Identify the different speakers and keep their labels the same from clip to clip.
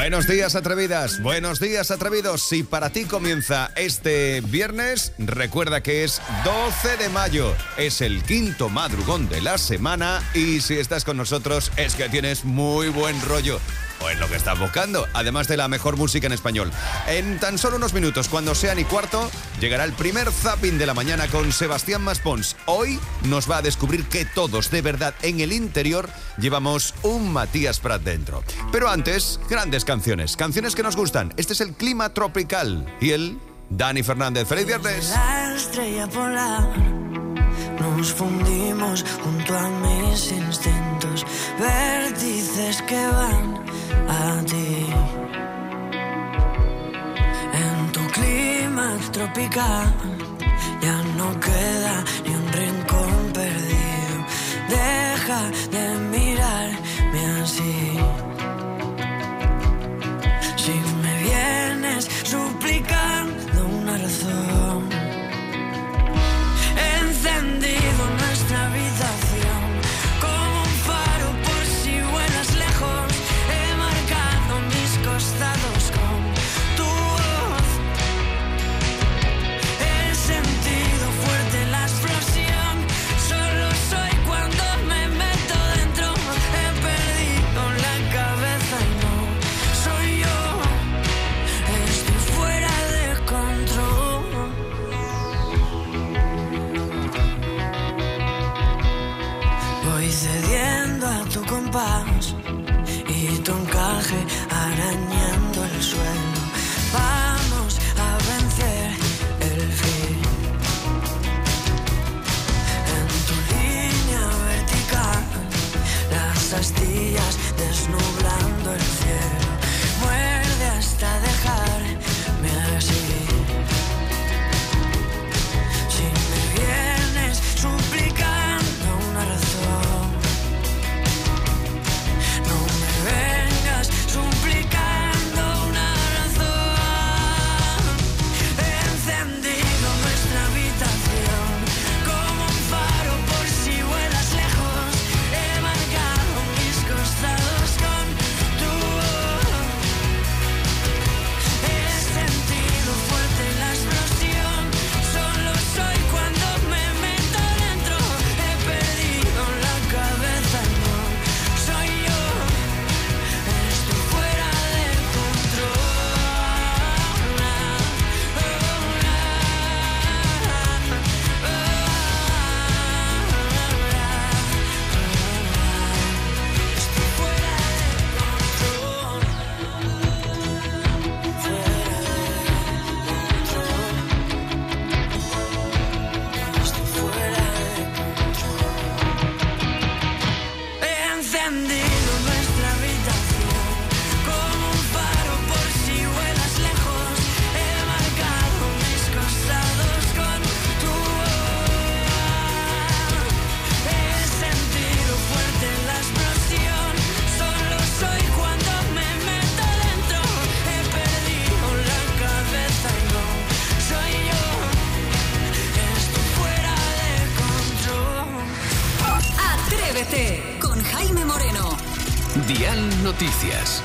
Speaker 1: Buenos días, atrevidas. Buenos días, atrevidos. Si para ti comienza este viernes, recuerda que es 12 de mayo. Es el quinto madrugón de la semana y si estás con nosotros es que tienes muy buen rollo. O es lo que estás buscando, además de la mejor música en español. En tan solo unos minutos, cuando sean y cuarto, llegará el primer zapping de la mañana con Sebastián Maspons. Hoy nos va a descubrir que todos, de verdad, en el interior, llevamos un Matías Prat dentro. Pero antes, grandes canciones, canciones que nos gustan. Este es el clima tropical y él, Dani Fernández. ¡Feliz viernes!
Speaker 2: La estrella polar, nos fundimos junto a mis instintos, vértices que van a ti. En tu clima tropical ya no queda ni un rincón perdido. Deja de mirarme así. Si me vienes suplicando una razón, he encendido nuestra habitación como un faro por si vuelas lejos. He marcado mis costados con tu voz. He sentido fuerte la explosión. Solo soy cuando me meto dentro. He perdido la cabeza y no soy yo. Estoy fuera de control. Voy cediendo a tu compás y tu encaje arañando el suelo. Vamos a vencer el fin. En tu línea vertical, las astillas desnublando el cielo. Muerde hasta dejarme así. Si me vienes suplicando una razón, no me vengas suplicando una razón. He encendido nuestra habitación como un faro por si vuelas lejos. He marcado mis costados con tu voz. He sentido fuerte la explosión. Solo soy cuando me meto dentro. He perdido la cabeza, no soy yo. Estoy fuera de control. Estoy fuera de control. He encendido nuestra habitación como un faro por si vuelas lejos. He marcado mis costados con tu voz. He sentido fuerte la explosión. Solo soy cuando me meto dentro. He perdido la cabeza y no soy yo. Estoy fuera de control.
Speaker 3: Atrévete con Jaime Moreno.
Speaker 4: Dial Noticias.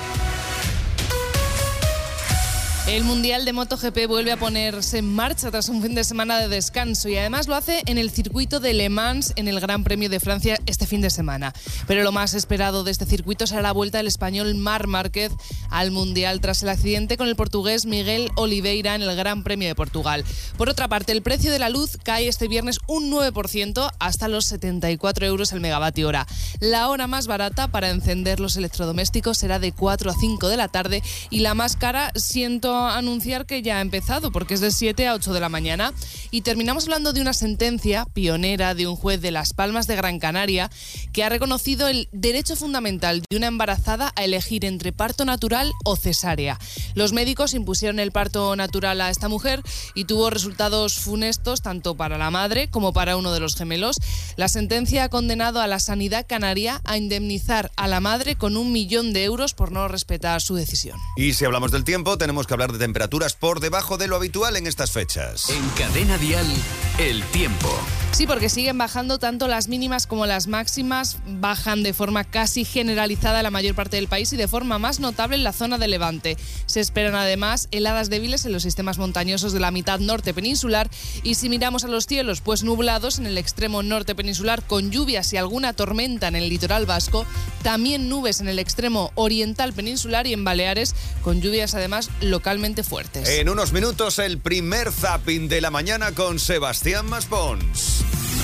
Speaker 5: El Mundial de MotoGP vuelve a ponerse en marcha tras un fin de semana de descanso y además lo hace en el circuito de Le Mans en el Gran Premio de Francia este fin de semana. Pero lo más esperado de este circuito será la vuelta del español Marc Márquez al Mundial tras el accidente con el portugués Miguel Oliveira en el Gran Premio de Portugal. Por otra parte, el precio de la luz cae este viernes un 9% hasta los 74 euros el megavatio hora. La hora más barata para encender los electrodomésticos será de 4 a 5 de la tarde y la más cara siento anunciar que ya ha empezado porque es de 7 a 8 de la mañana. Y terminamos hablando de una sentencia pionera de un juez de Las Palmas de Gran Canaria que ha reconocido el derecho fundamental de una embarazada a elegir entre parto natural o cesárea. Los médicos impusieron el parto natural a esta mujer y tuvo resultados funestos tanto para la madre como para uno de los gemelos. La sentencia ha condenado a la sanidad canaria a indemnizar a la madre con 1 millón de euros por no respetar su decisión.
Speaker 1: Y si hablamos del tiempo, tenemos que hablar de temperaturas por debajo de lo habitual en estas fechas.
Speaker 4: En Cadena Dial, el tiempo.
Speaker 5: Sí, porque siguen bajando tanto las mínimas como las máximas, bajan de forma casi generalizada en la mayor parte del país y de forma más notable en la zona de Levante. Se esperan además heladas débiles en los sistemas montañosos de la mitad norte peninsular y si miramos a los cielos, pues nublados en el extremo norte peninsular con lluvias y alguna tormenta en el litoral vasco, también nubes en el extremo oriental peninsular y en Baleares con lluvias además localmente fuertes.
Speaker 1: En unos minutos el primer zapping de la mañana con Sebastián Maspons.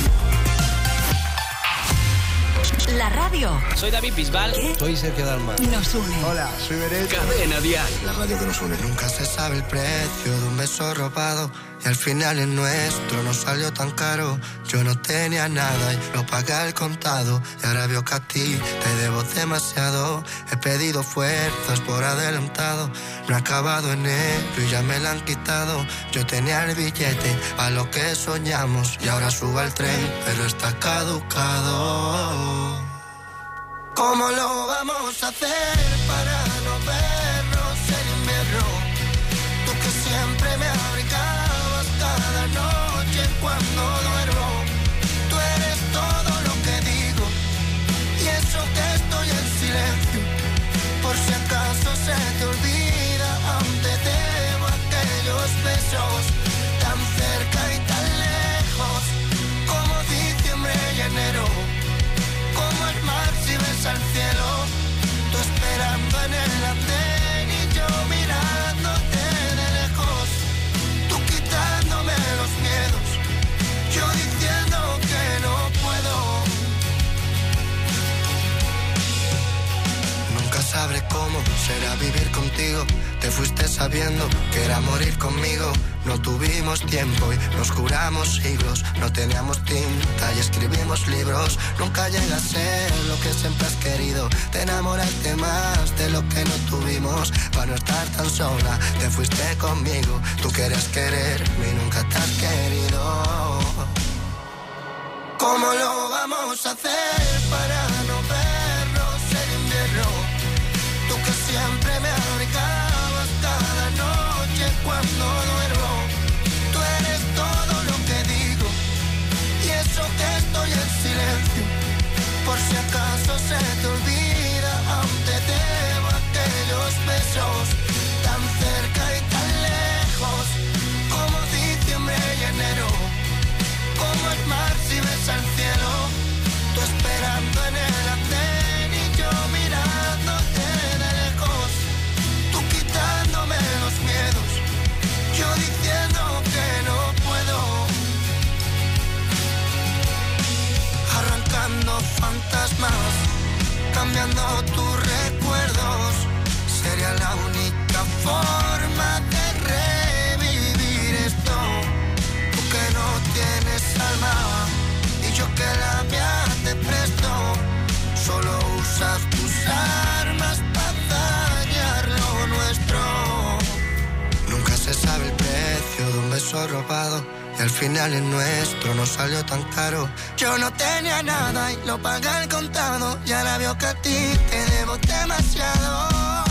Speaker 3: La radio
Speaker 4: Soy David Bisbal.
Speaker 6: Soy Sergio Dalma.
Speaker 3: nos une.
Speaker 6: Hola, soy Beret.
Speaker 4: Cadena Dial.
Speaker 6: La radio que nos une.
Speaker 7: Nunca se sabe el precio de un beso robado y al final el nuestro no salió tan caro. Yo no tenía nada y lo pagué al contado y ahora veo que a ti te debo demasiado. He pedido fuerzas por adelantado, no he acabado enero y ya me la han quitado. Yo tenía el billete a lo que soñamos y ahora subo al tren pero está caducado. ¿Cómo lo vamos a hacer para no vernos en invierno? Tú que siempre me abrigabas cada noche cuando duermo. Tú eres todo lo que digo y eso que estoy en silencio. Por si acaso se te olvida, aún te debo aquellos besos tan cerca y tan lejos como diciembre y enero. Como el mar si ves al cielo, tú esperando en el andén y yo mirándote de lejos, tú quitándome los miedos, yo diciendo que no puedo. Nunca sabré cómo será vivir contigo, te fuiste sabiendo que era morir conmigo. No tuvimos tiempo y nos juramos siglos, no teníamos tinta y escribimos libros. Nunca llega a ser lo que siempre has querido, te enamoraste más de lo que no tuvimos. Para no estar tan sola, te fuiste conmigo, tú querías quererme y nunca te has querido. ¿Cómo lo vamos a hacer para no vernos en invierno? Tú que siempre me abrigabas cada noche cuando duermo. Tú eres todo lo que digo y eso que estoy en silencio. Por si acaso se te olvida, aún te debo aquellos besos tan cerca y tan lejos como diciembre y enero. Como el mar si ves al cielo, tú esperando en el andén y yo mirándote de lejos, tú quitándome los miedos, yo diciendo que no puedo. Arrancando fantasmas, cambiando tus recuerdos, sería la única forma de revivir esto. Tú que no tienes alma y yo que la mía te presto, solo usas tus armas para dañar lo nuestro. Nunca se sabe el precio de un beso robado y al final el nuestro no salió tan caro. Yo no tenía nada y lo pagué al contado y ahora veo que a ti te debo demasiado.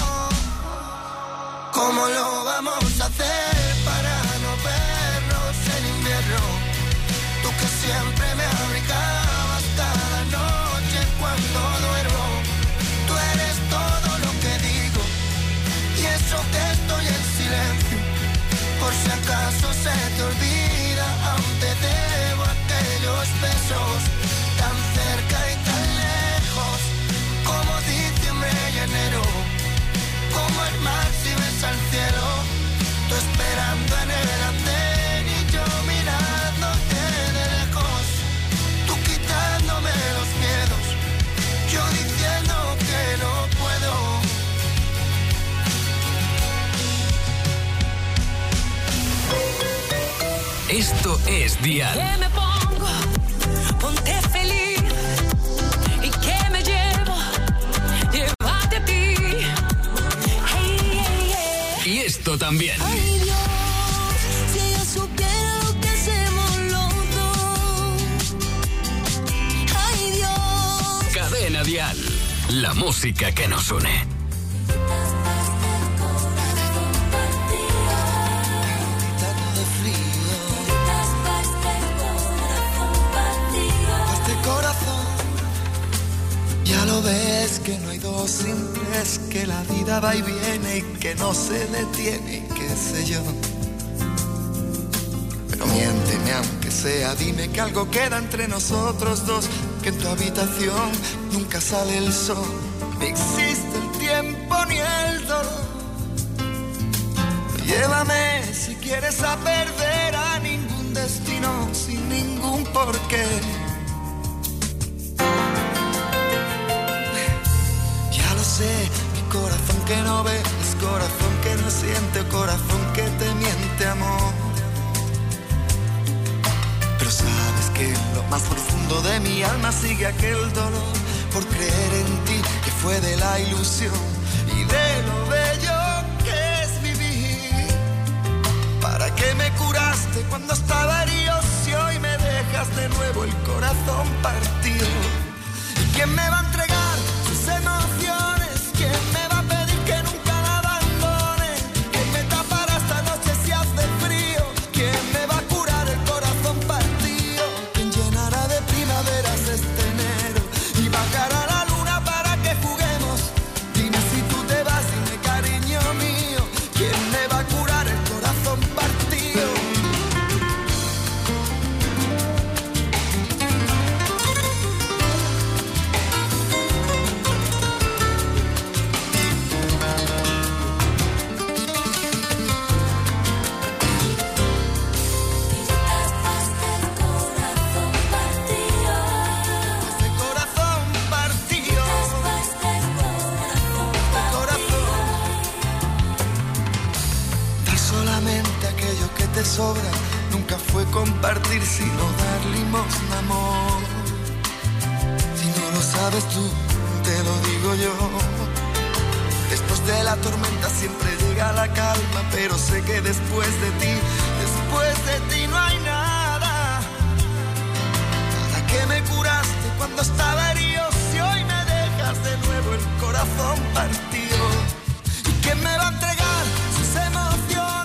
Speaker 7: ¿Cómo lo vamos a hacer para no vernos en invierno? Tú que siempre me abrigabas cada noche cuando duermo. Tú eres todo lo que digo y eso que estoy en silencio. Por si acaso se te olvida, aún te debo aquellos besos tan cerca y tan lejos como diciembre y enero. Como el mar si ves al cielo, tú esperando en el andén y yo mirándote de lejos, tú quitándome los miedos, yo diciendo que no puedo.
Speaker 4: Esto es Dial.
Speaker 2: Que me pongo, ponte feliz y que me llevo, llévate a ti. Hey, hey, hey.
Speaker 4: Y esto también.
Speaker 2: Ay Dios, si ella supiera lo que hacemos los dos. Ay Dios.
Speaker 4: Cadena Dial. La música que nos une.
Speaker 7: lo ves, que no hay dos sin tres, que la vida va y viene y que no se detiene y qué sé yo. Pero miénteme aunque sea, dime que algo queda entre nosotros dos, que en tu habitación nunca sale el sol, ni existe el tiempo ni el dolor. Llévame si quieres a perder a ningún destino sin ningún porqué. Ya lo sé, mi corazón que no ve es corazón que no siente, corazón que te miente, amor. Pero sabes que en lo más profundo de mi alma sigue aquel dolor por creer en ti, que fue de la ilusión y de lo bello que es vivir. ¿Para qué me curaste cuando estaba herido si hoy me dejas de nuevo el corazón partido? ¿Y quién me va a entregar sus emociones? ¿Quién me va a pedir que nunca la abandone? ¿Quién me tapará esta noche si hace frío? ¿Quién me va a curar el corazón partido? ¿Quién llenará de primaveras este enero y bajará la luna para que juguemos? Dime si tú te vas, dime cariño mío, ¿quién me va a curar el corazón partido? Sobra, nunca fue compartir sino dar limosna, amor. Si no lo sabes tú, te lo digo yo. Después de la tormenta siempre llega la calma, pero sé que después de ti no hay nada. ¿Para qué me curaste cuando estaba herido si hoy me dejas de nuevo el corazón partido? ¿Y quién me va a entregar sus emociones?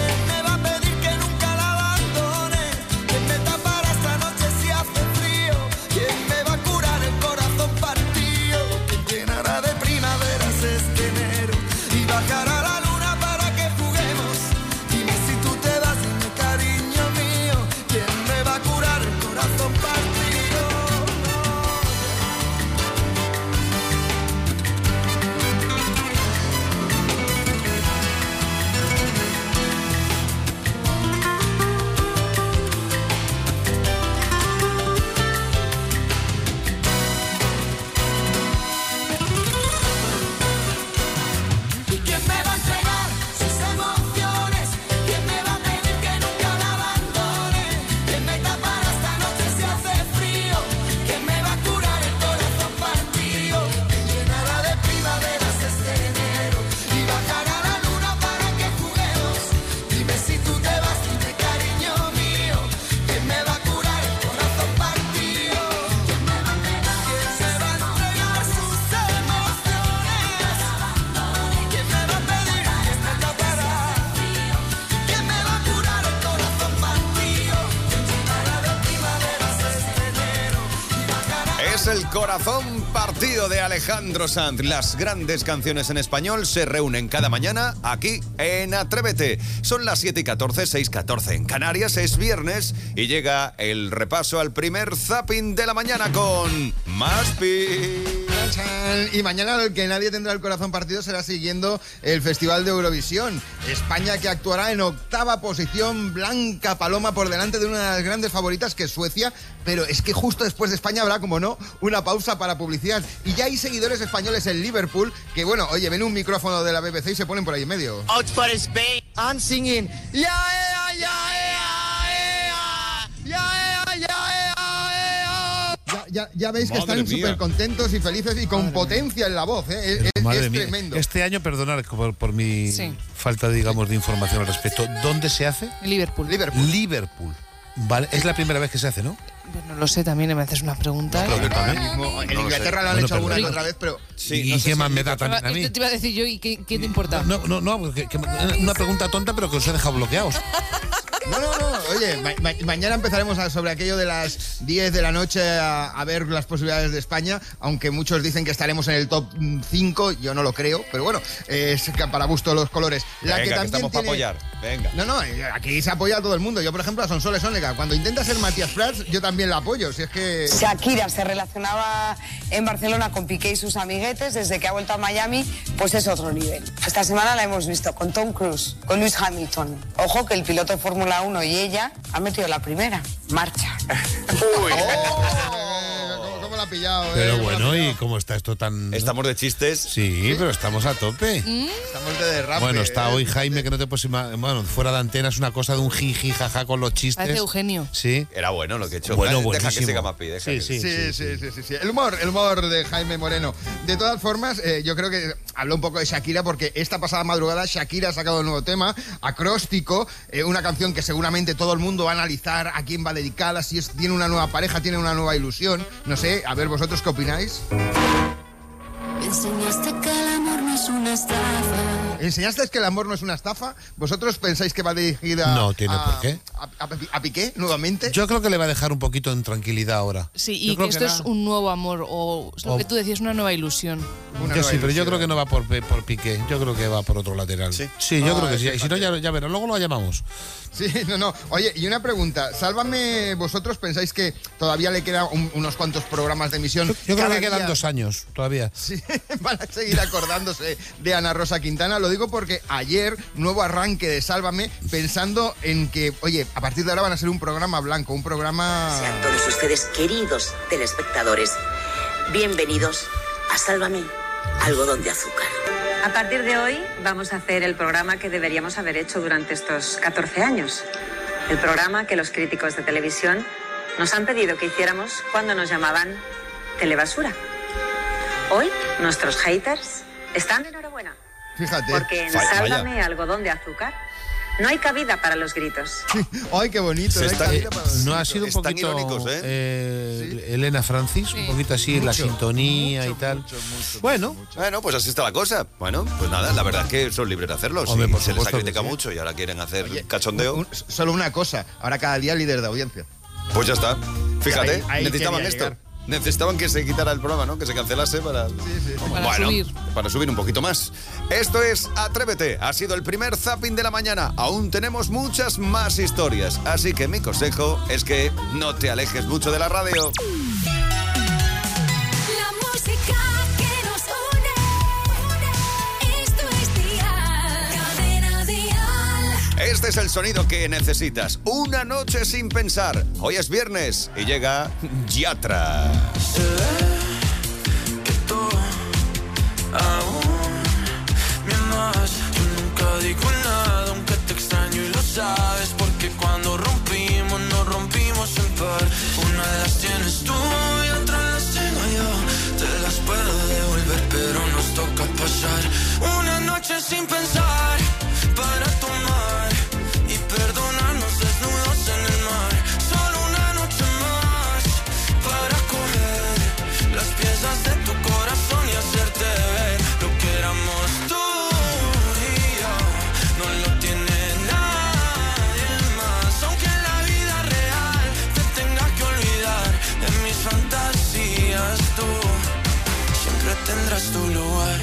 Speaker 7: Bajará la luna para que juguemos. Dime si tú te vas, dime cariño mío, ¿quién me va a curar el corazón partido?
Speaker 1: El corazón partido de Alejandro Sanz. Las grandes canciones en español se reúnen cada mañana aquí en Atrévete. Son las 7:14, 6:14 en Canarias, es viernes y llega el repaso al primer zapping de la mañana con Maspi.
Speaker 8: Y mañana el que nadie tendrá el corazón partido será siguiendo el Festival de Eurovisión. España, que actuará en 8ª posición, Blanca Paloma por delante de una de las grandes favoritas, que es Suecia. Pero es que justo después de España habrá, como no, una pausa para publicidad. Y ya hay seguidores españoles en Liverpool que, bueno, oye, ven un micrófono de la BBC y se ponen por ahí en medio.
Speaker 9: Out for Spain, I'm singing.
Speaker 8: Ya veis que están súper contentos y felices y con potencia en la voz, ¿eh? Es tremendo.
Speaker 10: Este año, perdonad por mi falta, digamos, de información al respecto. ¿Dónde se hace?
Speaker 5: En Liverpool.
Speaker 10: Liverpool. Vale, es la primera vez que se hace, ¿no?
Speaker 5: Pues no lo sé, también me haces una pregunta.
Speaker 8: No, en Inglaterra lo han hecho alguna que otra vez, pero...
Speaker 10: Sí, ¿y qué más me da también a mí?
Speaker 5: Te iba a decir yo, ¿y qué te importa?
Speaker 10: No, una pregunta tonta, pero que os he dejado bloqueados.
Speaker 8: No. Oye, mañana empezaremos sobre aquello de las 10 de la noche a ver las posibilidades de España, aunque muchos dicen que estaremos en el top 5, yo no lo creo, pero bueno, es para gusto los colores.
Speaker 1: Venga, que estamos para apoyar. Venga.
Speaker 8: No, aquí se apoya a todo el mundo. Yo, por ejemplo, a Sonsoles Sónica, cuando intenta ser Matías Prats, yo también la apoyo, si es que...
Speaker 11: Shakira se relacionaba en Barcelona con Piqué y sus amiguetes, desde que ha vuelto a Miami, pues es otro nivel. Esta semana la hemos visto con Tom Cruise, con Lewis Hamilton. Ojo que el piloto de Fórmula 1 y ella han metido la primera marcha.
Speaker 8: Uy. ¿Cómo la ha pillado?
Speaker 10: Pero bueno, ¿y cómo está esto tan...?
Speaker 1: Estamos de chistes.
Speaker 10: Sí, pero estamos a tope.
Speaker 8: Estamos de derrape.
Speaker 10: Bueno, está hoy Jaime, que no te puedes imaginar. Bueno, fuera de antena es una cosa de un jiji, jaja con los chistes.
Speaker 5: Parece Eugenio.
Speaker 10: Sí.
Speaker 1: Era bueno lo que he hecho.
Speaker 10: Bueno,
Speaker 1: Deja
Speaker 10: buenísimo.
Speaker 1: que siga Mapi.
Speaker 8: Sí. El humor de Jaime Moreno. De todas formas, yo creo que habló un poco de Shakira, porque esta pasada madrugada Shakira ha sacado un nuevo tema, Acróstico, una canción que seguramente todo el mundo va a analizar a quién va dedicada, si tiene una nueva pareja, tiene una nueva ilusión. No sé, a ver, ¿vosotros qué opináis?
Speaker 2: Me enseñaste que el amor no es una estafa.
Speaker 8: ¿Enseñasteis que el amor no es una estafa? ¿Vosotros pensáis que va dirigida
Speaker 10: No tiene por qué.
Speaker 8: ¿A Piqué nuevamente?
Speaker 10: Yo creo que le va a dejar un poquito en tranquilidad ahora.
Speaker 5: Sí,
Speaker 10: Yo
Speaker 5: y
Speaker 10: creo
Speaker 5: que esto es un nuevo amor, o es lo que tú decías, una nueva ilusión.
Speaker 10: Pero yo creo que no va por Piqué. Yo creo que va por otro lateral. Sí, yo creo que sí. Y si no, ya verás. Luego lo llamamos.
Speaker 8: Sí, no. Oye, y una pregunta. Sálvame, ¿vosotros pensáis que todavía le quedan unos cuantos programas de emisión?
Speaker 10: Yo creo que quedan 2 años todavía.
Speaker 8: Sí, van a seguir acordándose de Ana Rosa Quintana. Lo digo porque ayer, nuevo arranque de Sálvame, pensando en que, oye, a partir de ahora van a ser un programa blanco, un programa...
Speaker 12: Sean todos ustedes queridos telespectadores, bienvenidos a Sálvame, algodón de azúcar.
Speaker 13: A partir de hoy vamos a hacer el programa que deberíamos haber hecho durante estos 14 años. El programa que los críticos de televisión nos han pedido que hiciéramos cuando nos llamaban telebasura. Hoy, nuestros haters están de enhorabuena.
Speaker 8: Fíjate.
Speaker 13: Porque en Sálvame, algodón de azúcar, no hay cabida para los gritos.
Speaker 8: ¡Ay, qué bonito!
Speaker 10: No ha sido un poquito
Speaker 1: irónicos,
Speaker 10: Elena Francis, un poquito así, la sintonía y tal. Bueno,
Speaker 1: pues así está la cosa. Bueno, pues nada, la verdad es que son libres de hacerlo.
Speaker 10: Hombre,
Speaker 1: Si
Speaker 10: por
Speaker 1: se les ha
Speaker 10: supuesto que
Speaker 1: criticado
Speaker 10: sí.
Speaker 1: mucho y ahora quieren hacer cachondeo,
Speaker 8: Solo una cosa, ahora cada día líder de audiencia.
Speaker 1: pues ya está. Fíjate,
Speaker 8: Ahí
Speaker 1: necesitaban
Speaker 8: quería
Speaker 1: esto.
Speaker 8: llegar.
Speaker 1: Necesitaban que se quitara el programa, ¿no? Que se cancelase para... Para subir un poquito más. Esto es Atrévete. Ha sido el primer zapping de la mañana. Aún tenemos muchas más historias. Así que mi consejo es que no te alejes mucho de la radio.
Speaker 2: La música que nos une. Esto es Dial. Cadena Dial.
Speaker 1: Este es el sonido que necesitas. Una noche sin pensar. Hoy es viernes y llega Yatra.
Speaker 14: Aún me amas, yo nunca digo nada, aunque te extraño y lo sabes, porque cuando rompimos, nos rompimos en par. Una de las tienes tú y otra las tengo yo. Te las puedo devolver, pero nos toca pasar una noche sin pensar, para tomar y perdonarnos desnudos en el mar. Solo una noche más, para coger las piezas de tu corazón y hacerte ver lo que éramos tú y yo. No lo tiene nadie más, aunque en la vida real te tenga que olvidar. En mis fantasías tú siempre tendrás tu lugar.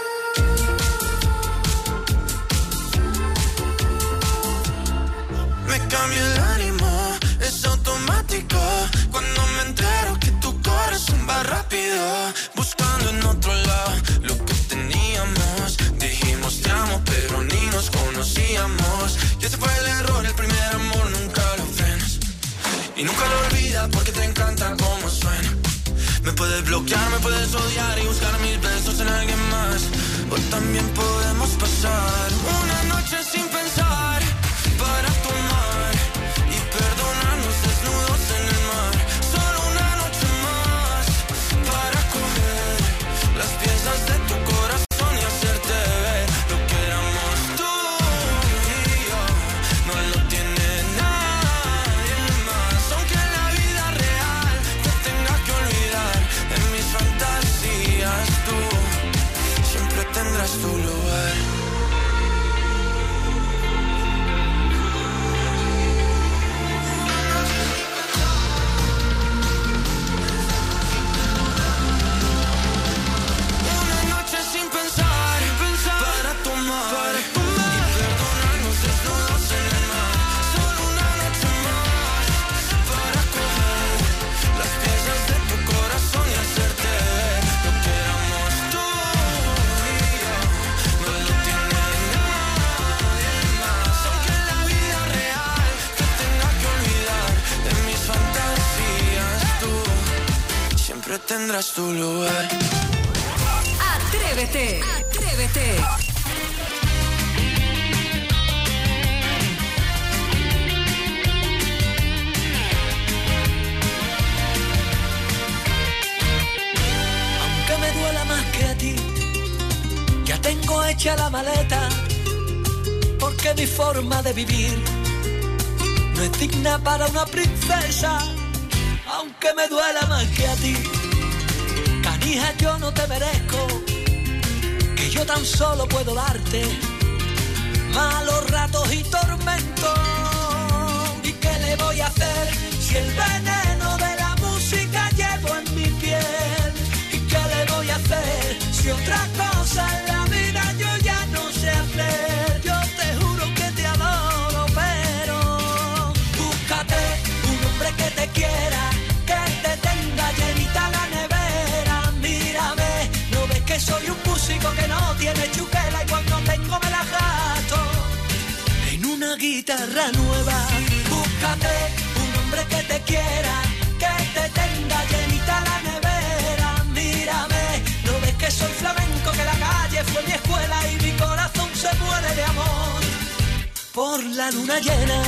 Speaker 14: Me cambia el ánimo, es automático cuando me entero que tu corazón va rápido, buscando en otro lado lo que teníamos. Dijimos te amo, pero ni nos conocíamos. Y ese fue el error, el primer amor nunca lo frenas. Y nunca lo olvidas porque te encanta cómo suena. Me puedes bloquear, me puedes odiar y buscar mis besos en alguien más. O también podemos pasar una noche sin pensar, para tomar y perdonarnos desnudos en el mar. Solo una noche más, para coger las piezas de tu corazón y hacerte ver lo que éramos tú y yo. No lo tiene nadie más, aunque en la vida real te tenga que olvidar. En mis fantasías tú tendrás tu lugar.
Speaker 3: Atrévete, atrévete.
Speaker 15: Aunque me duela más que a ti, ya tengo hecha la maleta, porque mi forma de vivir no es digna para una princesa. Aunque me duela más que a ti, canija, yo no te merezco, que yo tan solo puedo darte malos ratos y tormentos. ¿Y qué le voy a hacer si el veneno de la música llevo en mi piel? ¿Y qué le voy a hacer si otra cosa en la vida yo ya no sé hacer? Yo te juro que te adoro, pero búscate un hombre que te quiera, que te tenga llenita la nevera. Mírame, ¿no ves que soy un músico que no tiene chuquela y cuando tengo me la gasto en una guitarra nueva? Búscate un hombre que te quiera, que te tenga llenita la nevera. Mírame, ¿no ves que soy flamenco, que la calle fue mi escuela y mi corazón se muere de amor por la luna llena?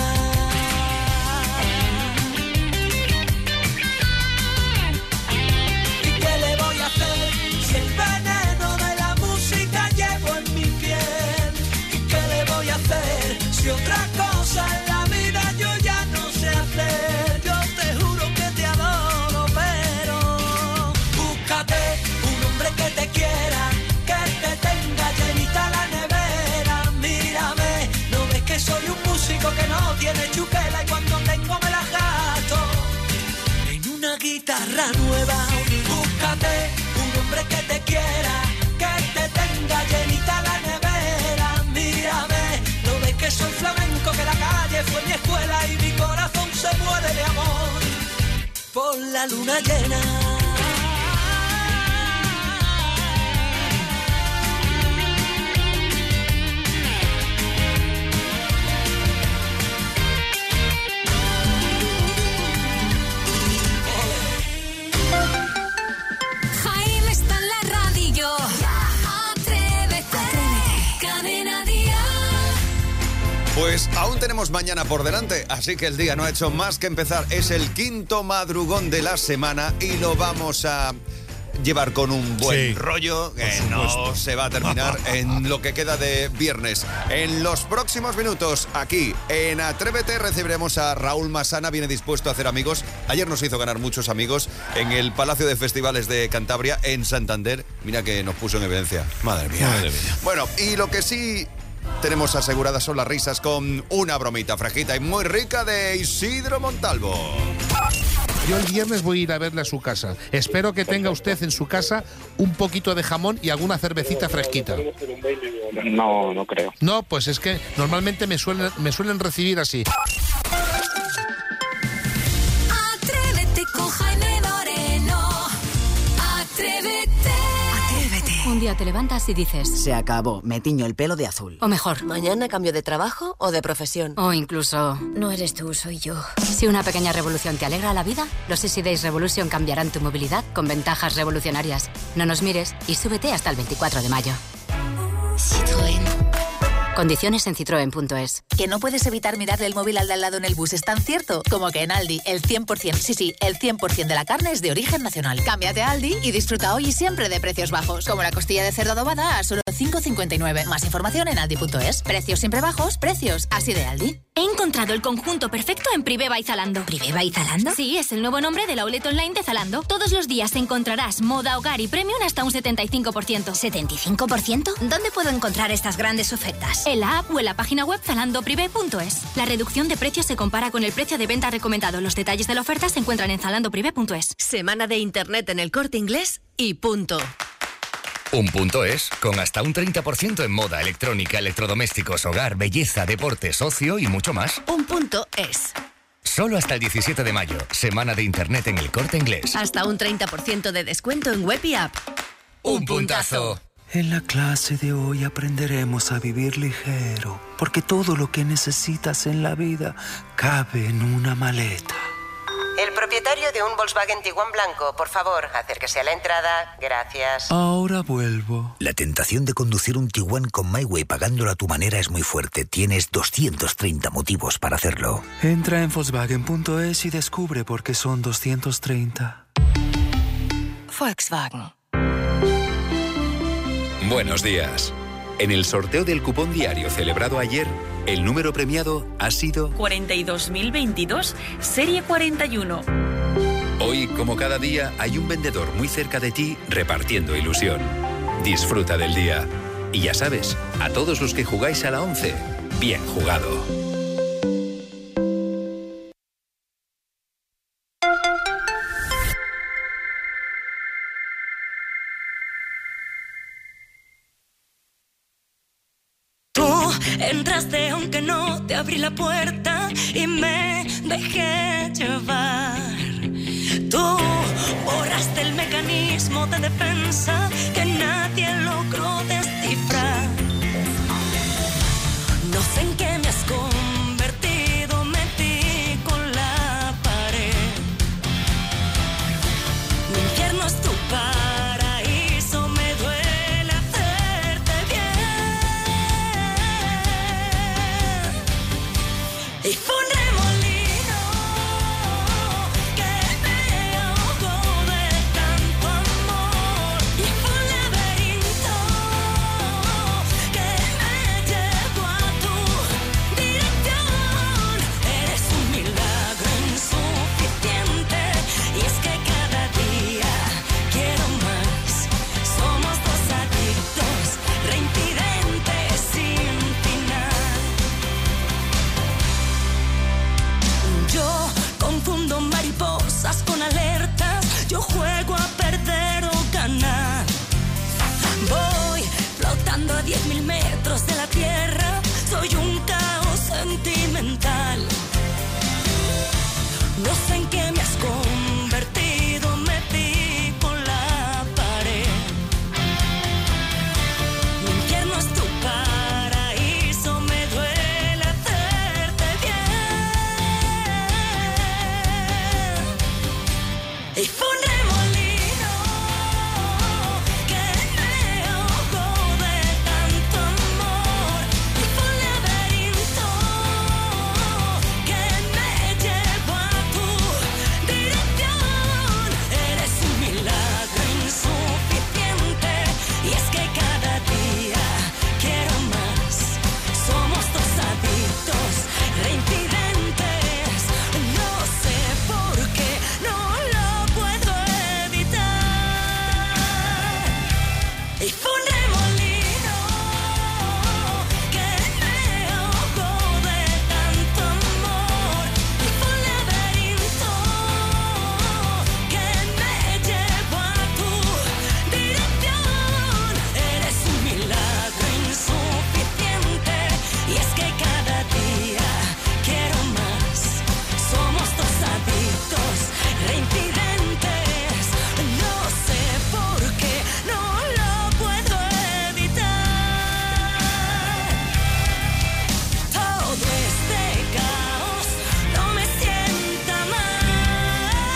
Speaker 15: Si el veneno de la música llevo en mi piel, ¿y qué le voy a hacer si otra cosa en la vida yo ya no sé hacer? Yo te juro que te adoro, pero búscate un hombre que te quiera, que te tenga llenita la nevera. Mírame, ¿no ves que soy un músico que no tiene chuquela y cuando tengo me la gasto en una guitarra nueva? Búscate un hombre que te quiera, que te tenga llenita la nevera. Mírame, ¿no ves que soy flamenco, que la calle fue mi escuela y mi corazón se muere de amor por la luna llena?
Speaker 1: Pues aún tenemos mañana por delante, así que el día no ha hecho más que empezar. Es el quinto madrugón de la semana y lo vamos a llevar con un buen rollo que no se va a terminar en lo que queda de viernes. En los próximos minutos, aquí en Atrévete, recibiremos a Raúl Masana. Viene dispuesto a hacer amigos. Ayer nos hizo ganar muchos amigos en el Palacio de Festivales de Cantabria, en Santander. Mira que nos puso en evidencia. Madre mía. Madre mía. Bueno, y lo que sí tenemos aseguradas son las risas con una bromita fresquita y muy rica de Isidro Montalvo.
Speaker 10: Yo el viernes voy a ir a verle a su casa. Espero que tenga usted en su casa un poquito de jamón y alguna cervecita fresquita.
Speaker 16: No, no creo.
Speaker 10: No, pues es que normalmente me suelen recibir así.
Speaker 3: Atrévete con Jaime Moreno. Atrévete.
Speaker 17: Un día te levantas y dices:
Speaker 18: se acabó, me tiño el pelo de azul.
Speaker 17: O mejor,
Speaker 19: mañana cambio de trabajo o de profesión.
Speaker 17: O incluso:
Speaker 19: no eres tú, soy yo.
Speaker 17: Si una pequeña revolución te alegra la vida, los Easy Days Revolution cambiarán tu movilidad con ventajas revolucionarias. No nos mires y súbete hasta el 24 de mayo.
Speaker 19: Citroën.
Speaker 17: Condiciones en citroen.es.
Speaker 20: Que no puedes evitar mirarle el móvil al de al lado en el bus, ¿es tan cierto? Como que en Aldi, el 100%, sí, el 100% de la carne es de origen nacional. Cámbiate a Aldi y disfruta hoy y siempre de precios bajos. Como la costilla de cerdo adobada a solo 5,59. Más información en aldi.es. Precios siempre bajos, precios así de Aldi.
Speaker 21: He encontrado el conjunto perfecto en Privé by Zalando.
Speaker 20: ¿Privé by Zalando?
Speaker 21: Sí, es el nuevo nombre del outlet online de Zalando. Todos los días encontrarás moda, hogar y premium hasta un 75%.
Speaker 20: ¿75%? ¿Dónde puedo encontrar estas grandes ofertas?
Speaker 21: En la app o en la página web zalandoprivé.es. La reducción de precios se compara con el precio de venta recomendado. Los detalles de la oferta se encuentran en zalandoprivé.es.
Speaker 22: Semana de Internet en el Corte Inglés y punto.
Speaker 4: Un punto es, con hasta un 30% en moda, electrónica, electrodomésticos, hogar, belleza, deportes, ocio y mucho más.
Speaker 22: Un punto es.
Speaker 4: Solo hasta el 17 de mayo, semana de Internet en el Corte Inglés.
Speaker 22: Hasta un 30% de descuento en web y app.
Speaker 4: ¡Un puntazo!
Speaker 23: En la clase de hoy aprenderemos a vivir ligero, porque todo lo que necesitas en la vida cabe en una maleta.
Speaker 24: El
Speaker 6: Propietario de un Volkswagen Tiguan blanco, por favor, acérquese a la entrada. Gracias.
Speaker 23: Ahora vuelvo.
Speaker 7: La tentación de conducir un Tiguan con MyWay pagándolo a tu manera es muy fuerte. Tienes 230 motivos para hacerlo.
Speaker 23: Entra en Volkswagen.es y descubre por qué son 230.
Speaker 22: Volkswagen.
Speaker 9: Buenos días. En el sorteo del cupón diario celebrado ayer, el número premiado ha sido
Speaker 24: 42.022, serie 41.
Speaker 9: Hoy, como cada día, hay un vendedor muy cerca de ti repartiendo ilusión. Disfruta del día. Y ya sabes, a todos los que jugáis a la 11, bien jugado.
Speaker 2: Entraste aunque no te abrí la puerta y me dejé llevar. Tú borraste el mecanismo de defensa que nadie logró descifrar. No sé en qué me has convertido, metí con la pared. Mi infierno es tu paraíso, me duele hacerte bien. Y fue un remolino que me ahogó de tanto amor. Y fue un laberinto que me llevó a tu dirección. Eres un milagro insuficiente y es que cada día quiero más. Somos dos adictos, reincidentes sin final. Yo confundo mariposas con alertas. Yo juego a perder o ganar. Voy flotando a 10.000 metros de la tierra. Soy un caos sentimental. No sé en qué me has convertido. Me di con la pared. Mi infierno es tu paraíso. Me duele hacerte bien. Y fue un remolino que me ahogó de tanto amor. Y fue un laberinto que me llevó a tu dirección. Eres un milagro insuficiente y es que cada día quiero más. Somos dos adictos, reincidentes. No sé por qué no lo puedo evitar. Y fue un remolino que me ahogó de tanto amor. Y fue un laberinto que me llevó a tu dirección. Eres un milagro insuficiente y es que cada día quiero más. Somos dos adictos, reincidentes. No sé por qué no lo puedo evitar. Todo este caos no me sienta mal.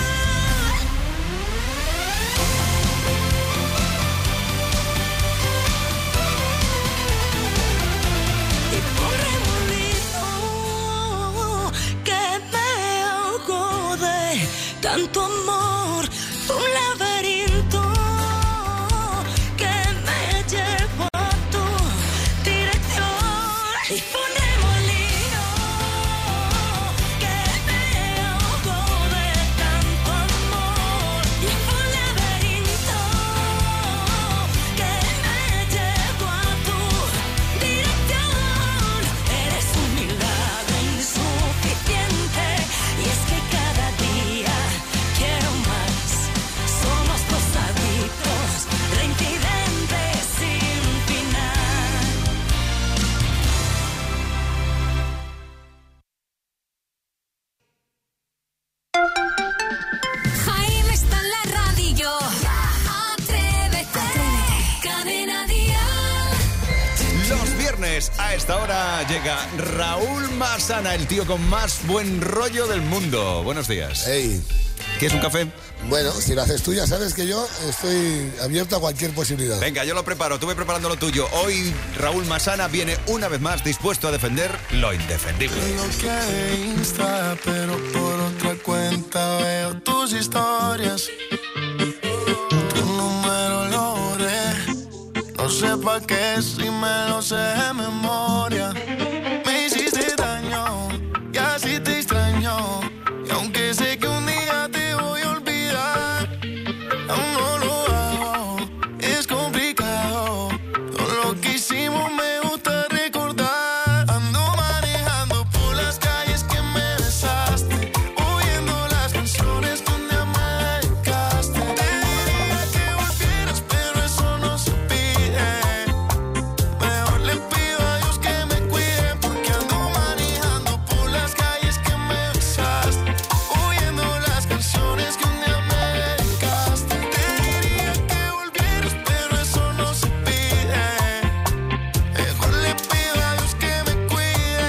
Speaker 2: Y fue un remolino que me ahogó de tanto amor. Fue un laberinto que me llevó a tu dirección. Y fue un remolino que me ahogó de tanto amor. Y fue un laberinto que me llevó a tu dirección. Eres un milagro insuficiente y es que cada día quiero
Speaker 1: viernes a esta hora llega Raúl Masana, el tío con más buen rollo del mundo. Buenos días.
Speaker 5: Hey.
Speaker 1: ¿Quieres un café?
Speaker 5: Bueno, si lo haces tú, ya sabes que yo estoy abierto a cualquier posibilidad.
Speaker 1: Venga, yo lo preparo, tú ve preparando lo tuyo. Hoy Raúl Masana viene una vez más dispuesto a defender lo indefendible.
Speaker 14: Lo que Insta, pero por otra cuenta veo tus historias. Tu número lo borré. No sé pa' qué si me lo sé de memoria. Me hiciste daño y así te extraño. Y aunque sé que un día te voy a olvidar, aún no lo hago, es complicado. Todo lo que hicimos me gusta recordar. Ando manejando por las calles que me besaste, oyendo las canciones que un día me dedicaste. Te diría que volvieras, pero eso no se pide. Mejor le pido a Dios que me cuide, porque ando manejando por las calles que me besaste, oyendo las canciones que un día me dedicaste. Te diría que volvieras, pero eso no se pide. Mejor le pido a Dios que me cuide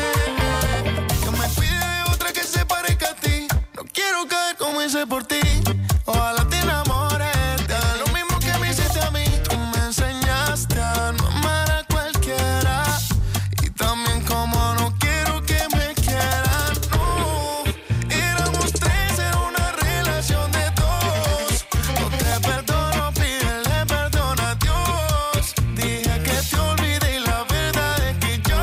Speaker 14: de otra que se parezca a ti. No quiero caer como hice por ti. Ojalá te enamores, te haga lo mismo que me hiciste a mí. Tú me enseñaste a no amar a cualquiera, y también como no quiero que me quieran. No, éramos tres, era una relación de dos. No te perdono, pídele perdón a Dios. Dije que te olvidé y la verdad es que yo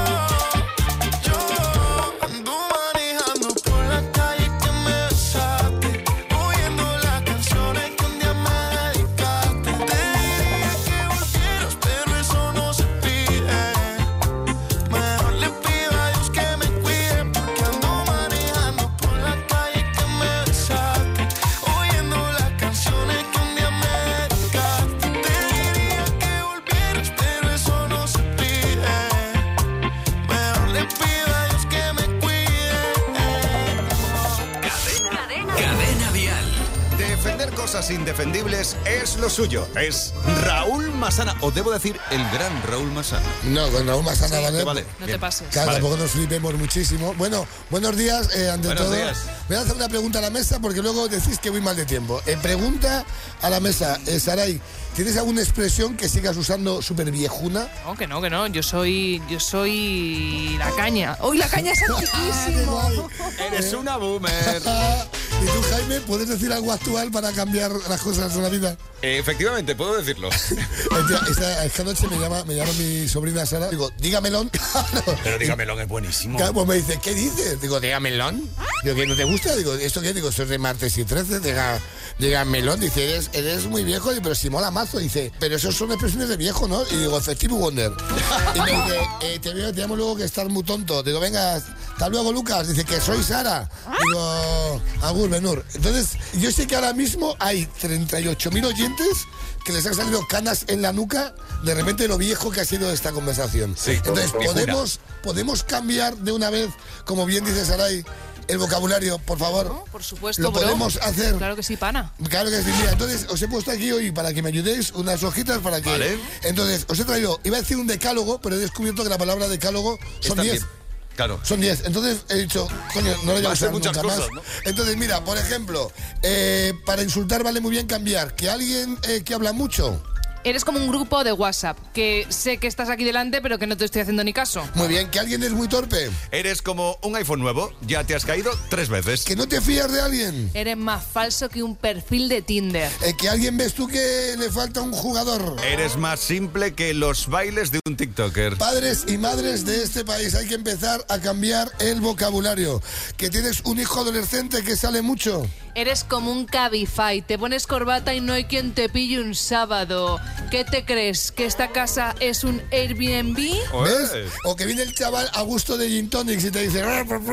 Speaker 14: ando manejando por la calle que me besaste, oyendo las canciones que un día me dedicaste. Te diría que volvieras, pero eso no se pide. Mejor le pido a Dios que me cuide, porque ando manejando por la calle que me besaste, oyendo las canciones que un día me dedicaste. Te diría que volvieras, pero eso no se pide. Mejor le pido a Dios que me cuide.
Speaker 4: Cadena Dial.
Speaker 1: Defender cosas indefendibles es lo suyo. Es Raúl Masana, o debo decir, el gran Raúl Masana.
Speaker 5: No, con Raúl Masana,
Speaker 1: ¿Te
Speaker 5: ¿vale?
Speaker 1: vale?
Speaker 11: No
Speaker 1: Bien.
Speaker 11: te pases.
Speaker 5: Claro,
Speaker 1: Vale.
Speaker 5: tampoco nos flipemos muchísimo. Bueno, buenos días, ante
Speaker 1: Buenos
Speaker 5: todo.
Speaker 1: días.
Speaker 5: Voy a hacer una pregunta a la mesa porque luego decís que voy mal de tiempo. Pregunta a la mesa, Saray, ¿tienes alguna expresión que sigas usando súper viejuna?
Speaker 11: No, que no, que no. Yo soy la caña. ¡Uy, la caña es antiquísimo!
Speaker 1: Eres una boomer.
Speaker 5: ¿Y tú, Jaime, puedes decir algo actual para cambiar las cosas en la vida?
Speaker 1: Efectivamente, puedo decirlo.
Speaker 5: Esta noche me llama mi sobrina Sara. Digo, dígamelón.
Speaker 1: Pero dígamelo, que es buenísimo.
Speaker 5: Claro, pues me dice, ¿qué dices? Digo, dígamelón. Digo, ¿que no te gusta? Digo, ¿esto qué? Digo, soy de martes y 13. Dígamelón. Dice, eres muy viejo, pero si mola mazo. Dice, pero esos son expresiones de viejo, ¿no? Y digo, Stevie Wonder. Y me dice, te llamo luego que estás muy tonto. Digo, venga, hasta luego, Lucas. Dice, que soy Sara. Digo, Agur, Benur. Entonces, yo sé que ahora mismo hay 38.000 oyentes que les han salido canas en la nuca de repente lo viejo que ha sido esta conversación.
Speaker 1: Sí,
Speaker 5: entonces,
Speaker 1: viejuna.
Speaker 5: ¿podemos cambiar de una vez, como bien dice Saray, el vocabulario, por favor?
Speaker 11: No, por supuesto,
Speaker 5: ¿Lo
Speaker 11: bro.
Speaker 5: podemos hacer?
Speaker 11: Claro que sí, pana.
Speaker 5: Claro que sí, mira, entonces os he puesto aquí hoy para que me ayudéis unas hojitas para que...
Speaker 1: Vale.
Speaker 5: Entonces, os he traído, iba a decir un decálogo, pero he descubierto que la palabra decálogo son
Speaker 1: Está
Speaker 5: 10.
Speaker 1: bien. Claro.
Speaker 5: Son 10. Entonces he dicho, coño, no lo voy a
Speaker 1: Va a ser
Speaker 5: usar
Speaker 1: muchas
Speaker 5: nunca
Speaker 1: cosas,
Speaker 5: más.
Speaker 1: ¿no?
Speaker 5: Entonces, mira, por ejemplo, para insultar vale muy bien cambiar. Que alguien que habla mucho.
Speaker 11: Eres como un grupo de WhatsApp, que sé que estás aquí delante, pero que no te estoy haciendo ni caso.
Speaker 5: Muy bien, que alguien es muy torpe.
Speaker 1: Eres como un iPhone nuevo, ya te has caído 3 veces.
Speaker 5: Que no te fías de alguien.
Speaker 11: Eres más falso que un perfil de Tinder.
Speaker 5: Que alguien ves tú que le falta un jugador.
Speaker 1: Eres más simple que los bailes de un TikToker.
Speaker 5: Padres y madres de este país, hay que empezar a cambiar el vocabulario. Que tienes un hijo adolescente que sale mucho.
Speaker 11: Eres como un Cabify, te pones corbata y no hay quien te pille un sábado. ¿Qué te crees? ¿Que esta casa es un Airbnb?
Speaker 5: ¿Ves? O que viene el chaval a gusto de Gin Tonics y te dice...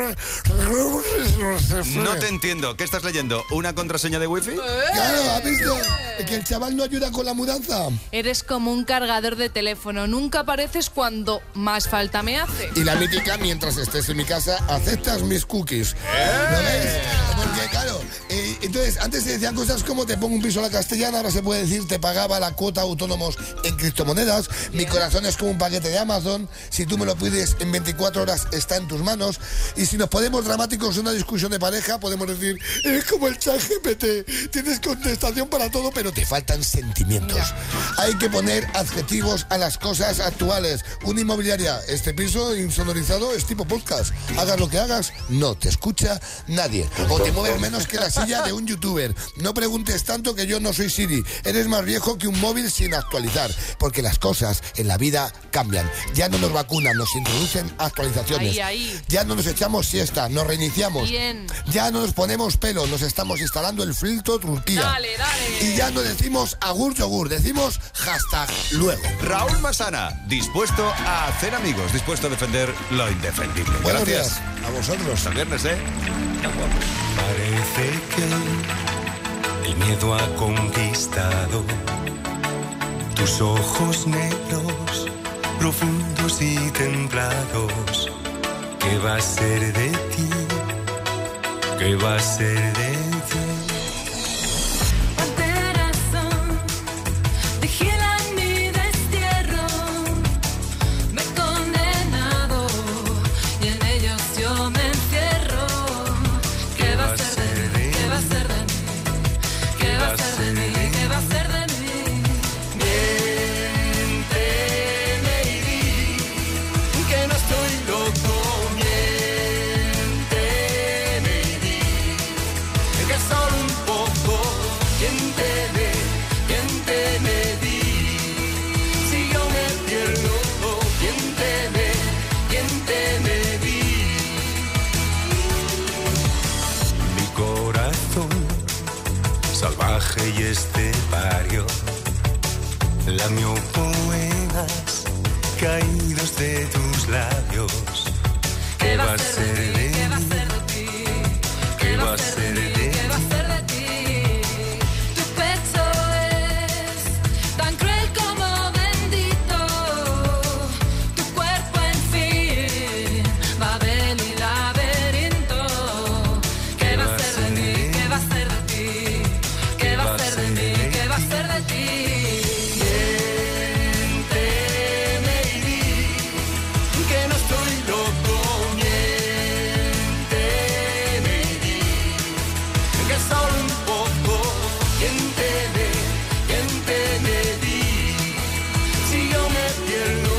Speaker 1: No te entiendo. ¿Qué estás leyendo? ¿Una contraseña de wifi?
Speaker 5: Claro, ¿has visto? Que el chaval no ayuda con la mudanza.
Speaker 11: Eres como un cargador de teléfono, nunca apareces cuando más falta me hace.
Speaker 5: Y la mítica, mientras estés en mi casa, aceptas mis cookies. ¿Lo ves? Porque claro, Entonces, antes se decían cosas como te pongo un piso a la castellana, ahora se puede decir te pagaba la cuota autónomos en criptomonedas, mi corazón es como un paquete de Amazon, si tú me lo pides en 24 horas está en tus manos, y si nos ponemos dramáticos en una discusión de pareja, podemos decir, es como el ChatGPT, tienes contestación para todo, pero te faltan sentimientos. Hay que poner adjetivos a las cosas actuales. Una inmobiliaria, este piso insonorizado es tipo podcast. Hagas lo que hagas, no te escucha nadie. O te mueves menos que la silla de un youtuber. No preguntes tanto que yo no soy Siri. Eres más viejo que un móvil sin actualizar. Porque las cosas en la vida cambian. Ya no nos vacunan, nos introducen actualizaciones. Ya no nos echamos siesta, nos reiniciamos.
Speaker 11: Bien.
Speaker 5: Ya no nos ponemos pelo, nos estamos instalando el filtro Turquía.
Speaker 11: Dale.
Speaker 5: Y ya no decimos agur yogur, decimos hashtag luego.
Speaker 1: Raúl Masana, dispuesto a hacer amigos, dispuesto a defender lo indefendible.
Speaker 5: Buenos
Speaker 1: Gracias.
Speaker 5: días. A vosotros.
Speaker 1: Hasta el viernes, ¿eh?
Speaker 23: Parece que el miedo ha conquistado tus ojos negros, profundos y templados. ¿Qué va a ser de ti? ¿Qué va a ser de ti?
Speaker 2: Panteras son, vigilan mi destierro. Me he condenado y en ellos yo me encierro. ¿Qué va a ser de mí? ¿Qué va a ser de mí? ¿Qué va a ser de mí? ¿Qué va a ser de mí?
Speaker 23: Miénteme y di que no estoy loco. Miénteme y di que solo un poco. Miénteme di si yo me pierdo. Miénteme di. Mi corazón salvaje y estepario lamió poemas caídos de tus labios. ¿Qué va a ser de mí?
Speaker 2: ¿Qué va a ser de ti?
Speaker 23: ¿Qué va a ser de ti?
Speaker 2: ¿Qué va a ser de ti? Tu pecho es tan cruel como bendito. Tu cuerpo, en fin, Babel y laberinto. ¿Qué va a ser de mí? ¿Qué va a ser de ti? ¿Qué va a ser de mí? ¿Qué va a ser de ti?
Speaker 23: Miénteme y di que no estoy loco. Miénteme y di que solo un poco. Miénteme di si yo me pierdo.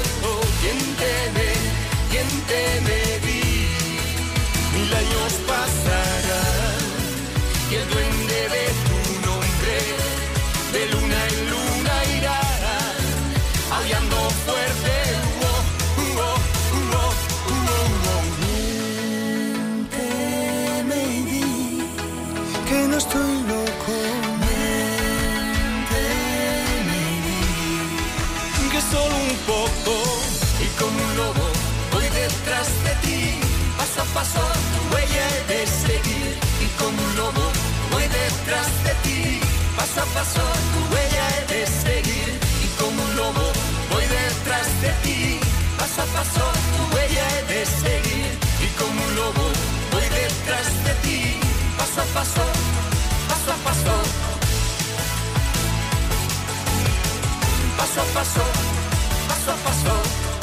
Speaker 23: Miénteme di. 1000 años pasarán y el duende de tu nombre de luna en luna irá aullando fuerte. Miénteme y di que no estoy loco. Miénteme y di que solo un poco y como un lobo voy detrás de ti. Paso a paso tu huella he de seguir y como un lobo voy detrás de ti. Paso a paso tu huella he de seguir y como un lobo voy detrás de ti. Paso a paso tu huella he de seguir y como un lobo voy detrás de ti. Paso a paso, paso a paso. Paso a paso, paso a paso.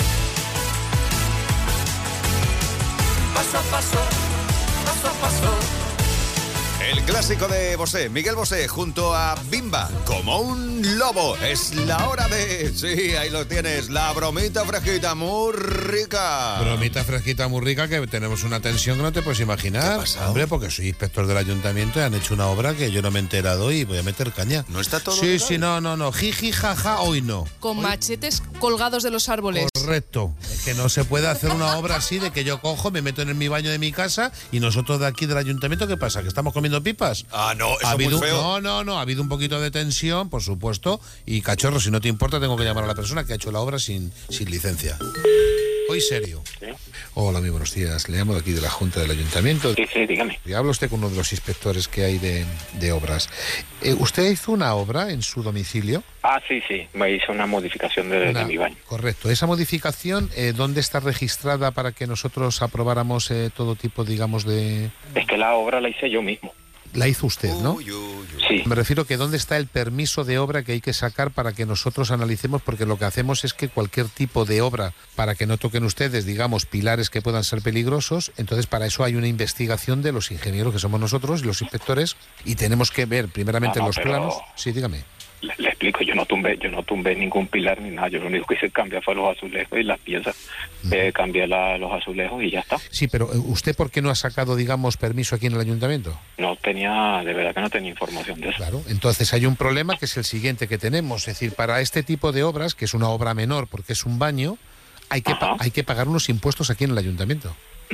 Speaker 23: Paso a paso, paso a paso.
Speaker 1: El clásico de Bosé, Miguel Bosé, junto a Bimba, como un lobo. Es la hora de... Sí, ahí lo tienes, la bromita fresquita, muy rica.
Speaker 10: Bromita fresquita muy rica, que tenemos una tensión que no te puedes imaginar.
Speaker 1: ¿Qué ha pasado?
Speaker 10: Hombre, porque soy inspector del ayuntamiento y han hecho una obra que yo no me he enterado y voy a meter caña.
Speaker 1: ¿No está todo
Speaker 10: Sí,
Speaker 1: legal?
Speaker 10: sí, no. Jiji, jaja, hoy no.
Speaker 11: Con machetes colgados de los árboles.
Speaker 10: Correcto. Es que no se puede hacer una obra así de que yo cojo, me meto en mi baño de mi casa y nosotros de aquí del ayuntamiento, ¿qué pasa? ¿Que estamos comiendo pipas?
Speaker 1: Ah, no, eso
Speaker 10: ha
Speaker 1: es muy
Speaker 10: habido,
Speaker 1: feo.
Speaker 10: No, ha habido un poquito de tensión, por supuesto, y cachorro, si no te importa, tengo que llamar a la persona que ha hecho la obra sin licencia. Hoy serio.
Speaker 16: ¿Sí?
Speaker 10: Hola, muy buenos días. Le llamo de aquí de la Junta del Ayuntamiento.
Speaker 16: Sí, dígame.
Speaker 10: Y habla usted con uno de los inspectores que hay de obras. ¿Usted hizo una obra en su domicilio?
Speaker 16: Ah, sí, me hizo una modificación de mi baño.
Speaker 10: Correcto. ¿Esa modificación dónde está registrada para que nosotros aprobáramos todo tipo, digamos, de...?
Speaker 16: Es que la obra la hice yo mismo.
Speaker 10: La hizo usted, ¿no?
Speaker 16: Sí.
Speaker 10: Me refiero que dónde está el permiso de obra que hay que sacar para que nosotros analicemos, porque lo que hacemos es que cualquier tipo de obra, para que no toquen ustedes, digamos, pilares que puedan ser peligrosos, entonces para eso hay una investigación de los ingenieros que somos nosotros y los inspectores, y tenemos que ver primeramente los planos. Sí, dígame.
Speaker 16: Le explico, yo no tumbé ningún pilar ni nada, yo lo único que hice cambiar fue los azulejos y las piezas, cambié los azulejos y ya está.
Speaker 10: Sí, pero ¿usted por qué no ha sacado, digamos, permiso aquí en el ayuntamiento?
Speaker 16: De verdad que no tenía información de eso.
Speaker 10: Claro, entonces hay un problema que es el siguiente que tenemos, es decir, para este tipo de obras, que es una obra menor porque es un baño, hay que pagar unos impuestos aquí en el ayuntamiento.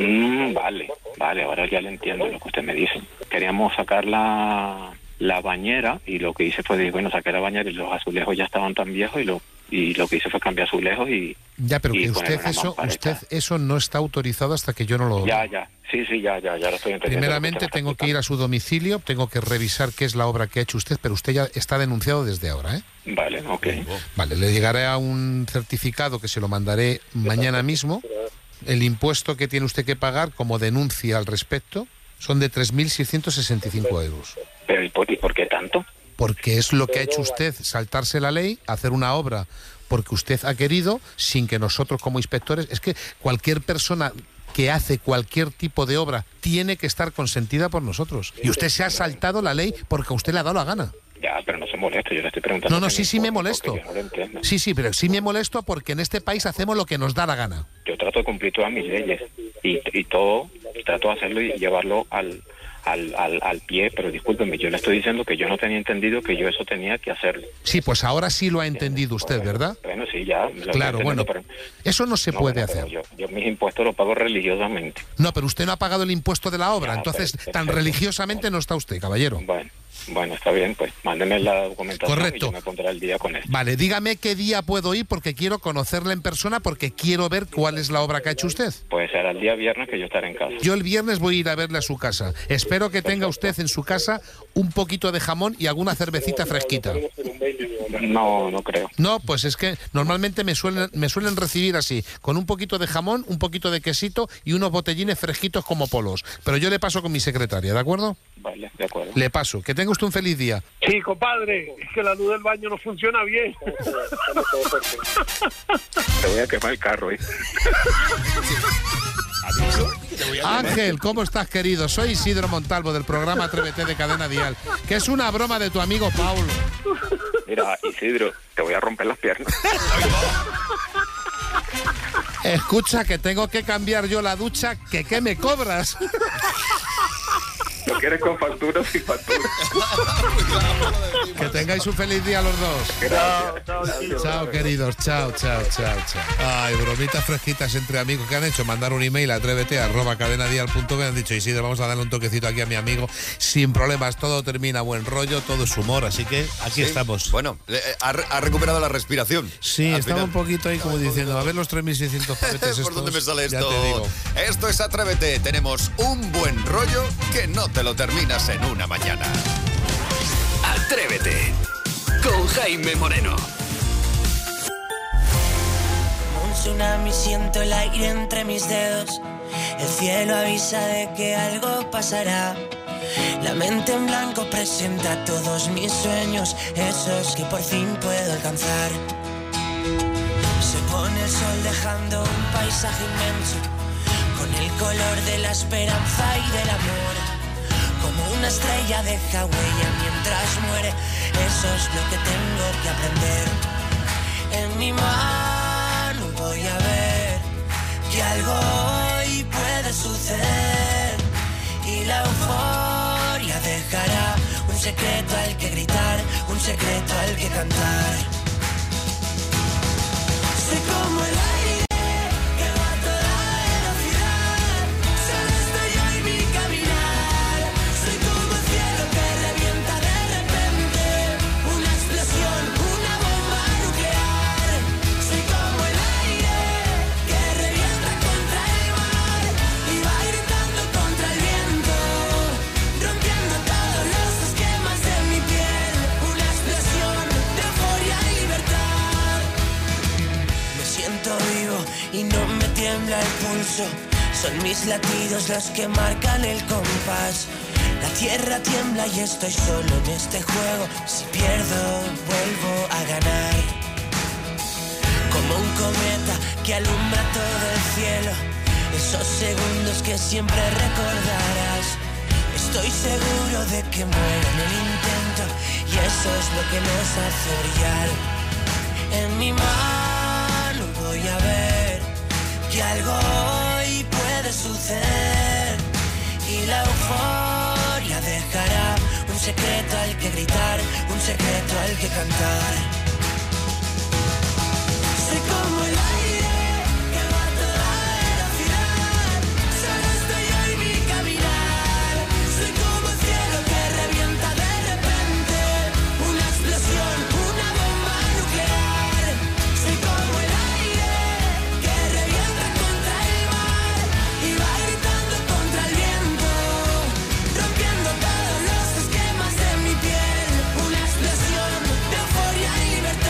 Speaker 16: Vale, ahora ya le entiendo lo que usted me dice. Queríamos sacar la bañera y lo que hice fue, bueno, saqué la bañera y los azulejos ya estaban tan viejos y lo que hice fue cambiar azulejos y...
Speaker 10: Ya, pero que usted eso no está autorizado hasta que yo no lo...
Speaker 16: Ya, sí, ya lo estoy entendiendo.
Speaker 10: Primeramente tengo que ir a su domicilio, tengo que revisar qué es la obra que ha hecho usted, pero usted ya está denunciado desde ahora, ¿eh?
Speaker 16: Vale, ok.
Speaker 10: Vale, le llegará un certificado que se lo mandaré mañana mismo. El impuesto que tiene usted que pagar como denuncia al respecto son de 3.665 euros.
Speaker 16: ¿Pero y por qué tanto?
Speaker 10: Porque es lo que ha hecho usted, saltarse la ley, hacer una obra porque usted ha querido, sin que nosotros como inspectores... Es que cualquier persona que hace cualquier tipo de obra tiene que estar consentida por nosotros. Y usted se ha saltado la ley porque a usted le ha dado la gana.
Speaker 16: Ya, pero no se molesta, yo le estoy preguntando...
Speaker 10: No, sí me molesto. Sí, pero sí me molesto porque en este país hacemos lo que nos da la gana.
Speaker 16: Yo trato de cumplir todas mis leyes y todo, trato de hacerlo y llevarlo al pie, pero discúlpeme, yo le estoy diciendo que yo no tenía entendido que yo eso tenía que hacerlo.
Speaker 10: Sí, pues ahora sí lo ha entendido usted, ¿verdad?
Speaker 16: Bueno, sí, ya.
Speaker 10: Claro, bueno, pero eso no se puede hacer.
Speaker 16: Yo mis impuestos los pago religiosamente.
Speaker 10: No, pero usted no ha pagado el impuesto de la obra, entonces tan religiosamente no está usted, caballero.
Speaker 16: Bueno, está bien, pues mándeme la documentación.
Speaker 10: Correcto.
Speaker 16: Y yo me pondré al día con eso.
Speaker 10: Vale, dígame qué día puedo ir porque quiero conocerla en persona, porque quiero ver cuál es la obra que ha hecho usted.
Speaker 16: Pues será el día viernes que yo estaré en casa.
Speaker 10: Yo el viernes voy a ir a verle a su casa. Espero que tenga usted en su casa un poquito de jamón y alguna cervecita fresquita.
Speaker 16: No creo.
Speaker 10: No, pues es que normalmente me suelen recibir así, con un poquito de jamón, un poquito de quesito y unos botellines fresquitos como polos. Pero yo le paso con mi secretaria, ¿de acuerdo?
Speaker 16: Vale, de acuerdo.
Speaker 10: Le paso. Que tenga usted un feliz día.
Speaker 8: Sí, compadre, es que la luz del baño no funciona bien.
Speaker 16: Te voy a quemar el carro, ¿eh?
Speaker 10: Ángel, ¿cómo estás, querido? Soy Isidro Montalvo del programa Atrévete de Cadena Dial, que es una broma de tu amigo Paulo.
Speaker 16: Mira, Isidro, te voy a romper las piernas.
Speaker 10: Escucha, que tengo que cambiar yo la ducha, que ¿qué me cobras?
Speaker 16: ¿Lo quieres con factura o sin factura?
Speaker 10: Que tengáis un feliz día los dos. Chao, queridos. Chao. Ay, bromitas fresquitas entre amigos. ¿Qué han hecho? Mandar un email a atrévete@cadenadial.com. Han dicho, Isidro, vamos a darle un toquecito aquí a mi amigo. Sin problemas, todo termina buen rollo, todo es humor, así que aquí estamos.
Speaker 1: Bueno, ha recuperado la respiración.
Speaker 10: Sí, estaba un poquito ahí como diciendo, a ver los 3.600 paquetes.
Speaker 1: ¿Por dónde me sale
Speaker 10: ya
Speaker 1: esto?
Speaker 10: te digo.
Speaker 1: Esto es Atrévete. Tenemos un buen rollo que no te lo terminas en una mañana.
Speaker 4: Atrévete con Jaime Moreno.
Speaker 2: Un tsunami, siento el aire entre mis dedos. El cielo avisa de que algo pasará. La mente en blanco presenta todos mis sueños, esos que por fin puedo alcanzar. Se pone el sol dejando un paisaje inmenso, con el color de la esperanza y del amor. Como una estrella deja huella mientras muere, eso es lo que tengo que aprender. En mi mano voy a ver que algo hoy puede suceder, y la euforia dejará un secreto al que gritar, un secreto al que cantar. Soy como el aire que va a toda velocidad, solo estoy yo y mi caminar. Soy como el cielo que revienta de repente, una explosión, una bomba nuclear. Soy como el aire que revienta contra el mar y va gritando contra el viento, rompiendo todos los esquemas de mi piel. Una explosión de euforia y libertad. Me siento vivo y no me tiembla el pulso, son mis latidos los que marcan el compás. La tierra tiembla y estoy solo en este juego. Si pierdo, vuelvo a ganar. Como un cometa que alumbra todo el cielo, esos segundos que siempre recordarás. Estoy seguro de que muero en el intento y eso es lo que nos hace brillar. En mi mano voy a ver que algo hoy puede suceder y la euforia dejará un secreto al que gritar, un secreto al que cantar. Soy como el aire que va a toda velocidad, solo estoy yo y mi caminar. Soy como el cielo que revienta de repente, una explosión, una bomba nuclear. Soy como el aire que revienta contra el mar y va gritando contra el viento, rompiendo todos los esquemas de mi piel. Una explosión de euforia y libertad.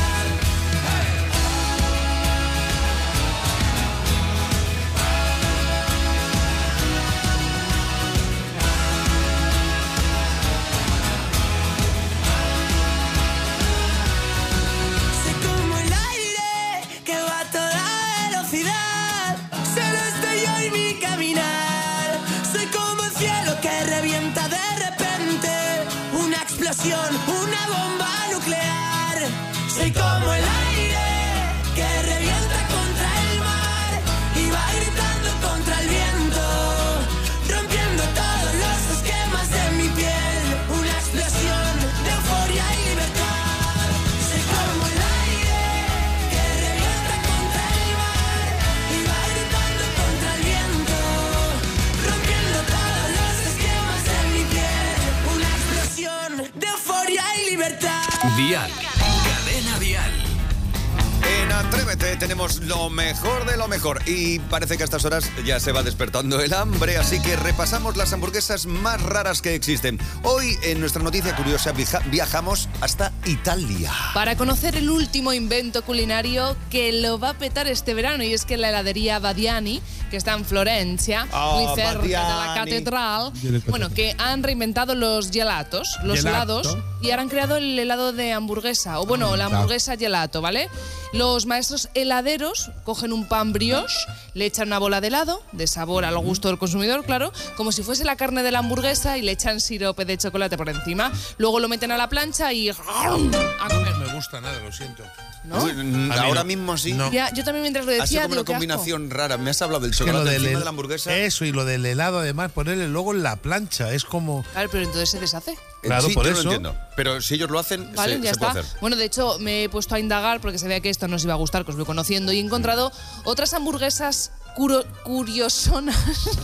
Speaker 2: Soy como el aire que va a toda velocidad, solo estoy yo y mi caminar. Soy como el cielo que revienta de repente, una explosión, una bomba nuclear. Soy como el aire que revienta contra el mar y va gritando contra el viento, rompiendo todos los esquemas de mi piel. Una explosión de euforia y libertad. Soy como el aire que revienta contra el mar y va gritando contra el viento, rompiendo todos los esquemas de mi piel. Una explosión de euforia y libertad.
Speaker 4: Dial. Cadena Dial.
Speaker 1: En Atrévete tenemos lo mejor de lo mejor y parece que a estas horas ya se va despertando el hambre, así que repasamos las hamburguesas más raras que existen. Hoy en nuestra noticia curiosa viajamos hasta Italia.
Speaker 11: Para conocer el último invento culinario que lo va a petar este verano, y es que la heladería Badiani, que está en Florencia, muy cerca de la catedral, bueno, que han reinventado los gelatos, los helados, y ahora han creado el helado de hamburguesa, o bueno, la hamburguesa gelato, ¿vale? Los maestros heladeros cogen un pan brioche, le echan una bola de helado, de sabor al gusto del consumidor, claro, como si fuese la carne de la hamburguesa, y le echan sirope de chocolate por encima. Luego lo meten a la plancha y...
Speaker 10: No me gusta nada, lo siento.
Speaker 11: ¿No?
Speaker 1: Uy, ahora mismo sí.
Speaker 10: No.
Speaker 11: Ya, yo también mientras lo decía,
Speaker 1: Ha sido como
Speaker 11: digo,
Speaker 1: una
Speaker 11: qué asco.
Speaker 1: combinación rara. Me has hablado del
Speaker 10: Que
Speaker 1: chocolate
Speaker 10: lo del
Speaker 1: encima de la hamburguesa.
Speaker 10: Eso, y lo del helado, además, ponerle luego en la plancha. Es como...
Speaker 11: Claro, pero entonces se deshace.
Speaker 10: Claro,
Speaker 1: sí,
Speaker 10: por
Speaker 1: yo
Speaker 10: eso.
Speaker 1: lo entiendo. Pero si ellos lo hacen,
Speaker 11: Vale, ya
Speaker 1: se puede
Speaker 11: está.
Speaker 1: hacer.
Speaker 11: Bueno, de hecho, me he puesto a indagar porque sabía que esto nos iba a gustar, que os voy conociendo, y he encontrado otras hamburguesas curiosonas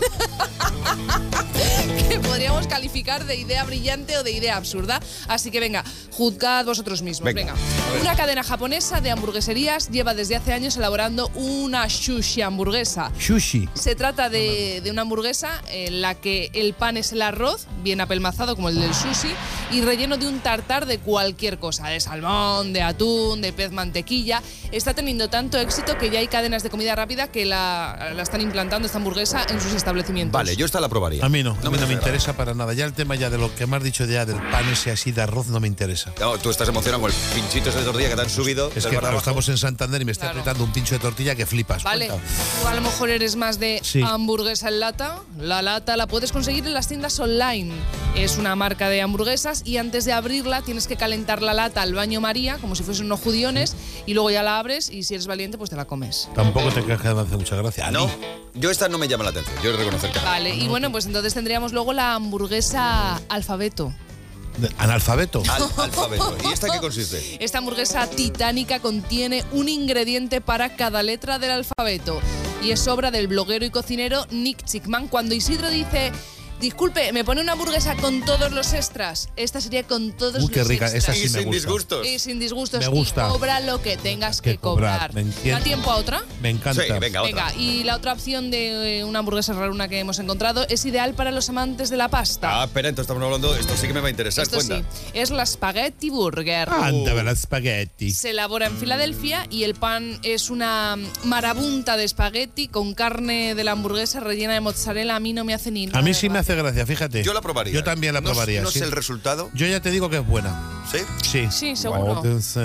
Speaker 11: que podríamos calificar de idea brillante o de idea absurda. Así que venga, juzgad vosotros mismos. Venga. Una cadena japonesa de hamburgueserías lleva desde hace años elaborando una sushi hamburguesa.
Speaker 10: Sushi.
Speaker 11: Se trata de una hamburguesa en la que el pan es el arroz, bien apelmazado como el del sushi, y relleno de un tartar de cualquier cosa, de salmón, de atún, de pez mantequilla. Está teniendo tanto éxito que ya hay cadenas de comida rápida que la están implantando esta hamburguesa en sus establecimientos.
Speaker 1: Vale, yo esta la probaría.
Speaker 10: A mí no me interesa para nada. Ya el tema ya de lo que me has dicho ya del pan ese así de arroz no me interesa.
Speaker 1: No, tú estás emocionado con el pinchito ese de tortilla que te han subido.
Speaker 10: Es que claro, estamos en Santander y me está apretando un pincho de tortilla que flipas.
Speaker 11: Vale,
Speaker 10: Cuenta.
Speaker 11: tú a lo mejor eres más de hamburguesa en lata. La lata la puedes conseguir en las tiendas online. Es una marca de hamburguesas y antes de abrirla tienes que calentar la lata al baño María, como si fuesen unos judiones, y luego ya la abres y si eres valiente pues te la comes.
Speaker 10: Tampoco te creas que me hace mucha gracia.
Speaker 1: No, yo esta no me llama la atención, yo he de reconocer que
Speaker 11: Vale, y bueno, pues entonces tendríamos luego la hamburguesa alfabeto.
Speaker 10: ¿Analfabeto?
Speaker 1: Alfabeto. ¿Y esta qué consiste?
Speaker 11: Esta hamburguesa titánica contiene un ingrediente para cada letra del alfabeto y es obra del bloguero y cocinero Nick Chickman. Cuando Isidro dice... Disculpe, ¿me pone una hamburguesa con todos los extras? Esta sería con todos los
Speaker 10: qué rica,
Speaker 11: extras.
Speaker 10: esa sí me gusta.
Speaker 1: Disgustos.
Speaker 11: Y sin disgustos.
Speaker 10: Me gusta.
Speaker 11: Y cobra lo que tengas que cobrar.
Speaker 10: Me entiendo.
Speaker 11: ¿Da tiempo a otra?
Speaker 10: Me encanta.
Speaker 1: Sí, venga, otra.
Speaker 11: Y la otra opción de una hamburguesa raruna que hemos encontrado es ideal para los amantes de la pasta.
Speaker 1: Ah, espera, entonces estamos hablando... Esto sí que me va a interesar,
Speaker 11: Esto
Speaker 1: cuenta.
Speaker 11: sí, es la Spaghetti Burger.
Speaker 10: Anda, la spaghetti.
Speaker 11: Se elabora en Filadelfia y el pan es una marabunta de espagueti con carne de la hamburguesa rellena de mozzarella. A mí no me hace ni nada.
Speaker 10: A mí sí me hace hace gracia, fíjate.
Speaker 1: Yo la probaría.
Speaker 10: Yo también la probaría.
Speaker 1: No
Speaker 10: sí.
Speaker 1: sé el resultado.
Speaker 10: Yo ya te digo que es buena.
Speaker 1: ¿Sí?
Speaker 10: Sí.
Speaker 11: Sí, seguro.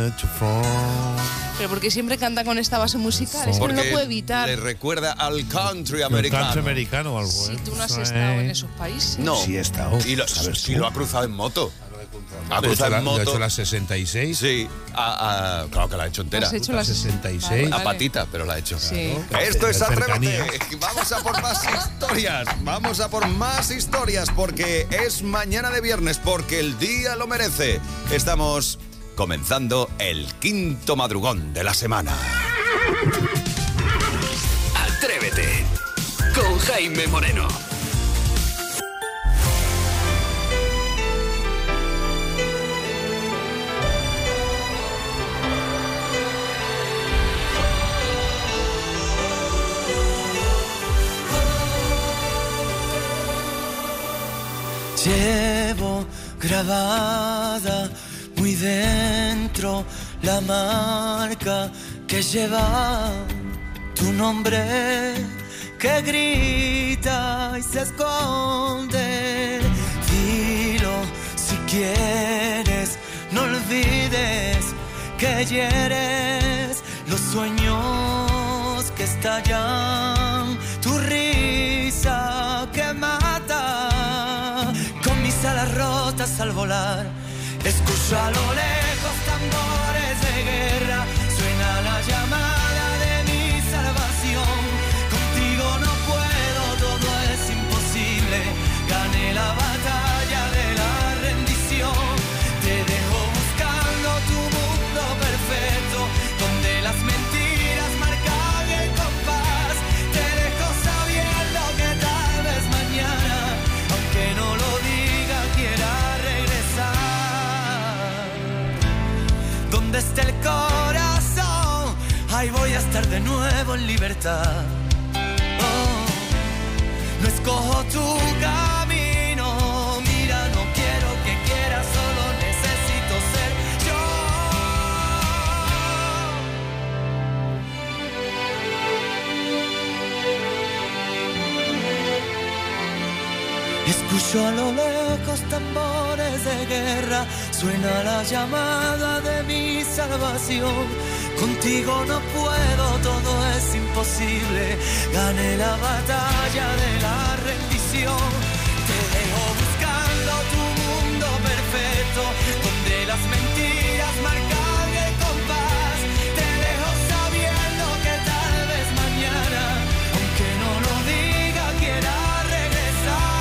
Speaker 11: Pero porque siempre canta con esta base musical, es que no lo puedo evitar.
Speaker 1: Le recuerda al country americano.
Speaker 10: Country americano o algo.
Speaker 11: Si tú no has estado en esos países.
Speaker 1: No.
Speaker 10: Sí he estado.
Speaker 1: Y lo ha cruzado en moto. Ha
Speaker 10: Lo he
Speaker 1: cruzado en moto.
Speaker 10: hecho la 66.
Speaker 1: Sí, claro que la ha hecho entera.
Speaker 11: ¿Has hecho la
Speaker 10: 66?
Speaker 1: A patita, pero la ha hecho.
Speaker 11: Sí.
Speaker 1: Esto es
Speaker 10: Cercanía.
Speaker 1: Atrévete. Vamos a por más historias. Vamos a por más historias porque es mañana de viernes, porque el día lo merece. Estamos comenzando el quinto madrugón de la semana.
Speaker 4: Atrévete con Jaime Moreno.
Speaker 23: Llevo grabada muy dentro la marca que lleva tu nombre, que grita y se esconde. Dilo si quieres, no olvides que hieres los sueños que estallan, tu risa que mata. Mis alas rotas al volar, escucho a lo lejos tambores de guerra, suena la llamada de mi salvación. Contigo no puedo, todo es imposible, gané la batalla de la rendición. Te dejo buscando tu mundo perfecto, donde las mentiras marcan el compás. Te dejo sabiendo que tal vez mañana, aunque no lo quiera regresar. Donde esté el corazón, ahí voy a estar de nuevo en libertad. Oh, no escojo tu camino, mira, no quiero que quieras, solo necesito ser yo. Escucho a lo lejos tambores de guerra, suena la llamada de mi salvación. Contigo no puedo, todo es imposible, gané la batalla de la rendición. Te dejo buscando tu mundo perfecto, donde las mentiras marcan el compás. Te dejo sabiendo que tal vez mañana, aunque no lo diga, quiera regresar.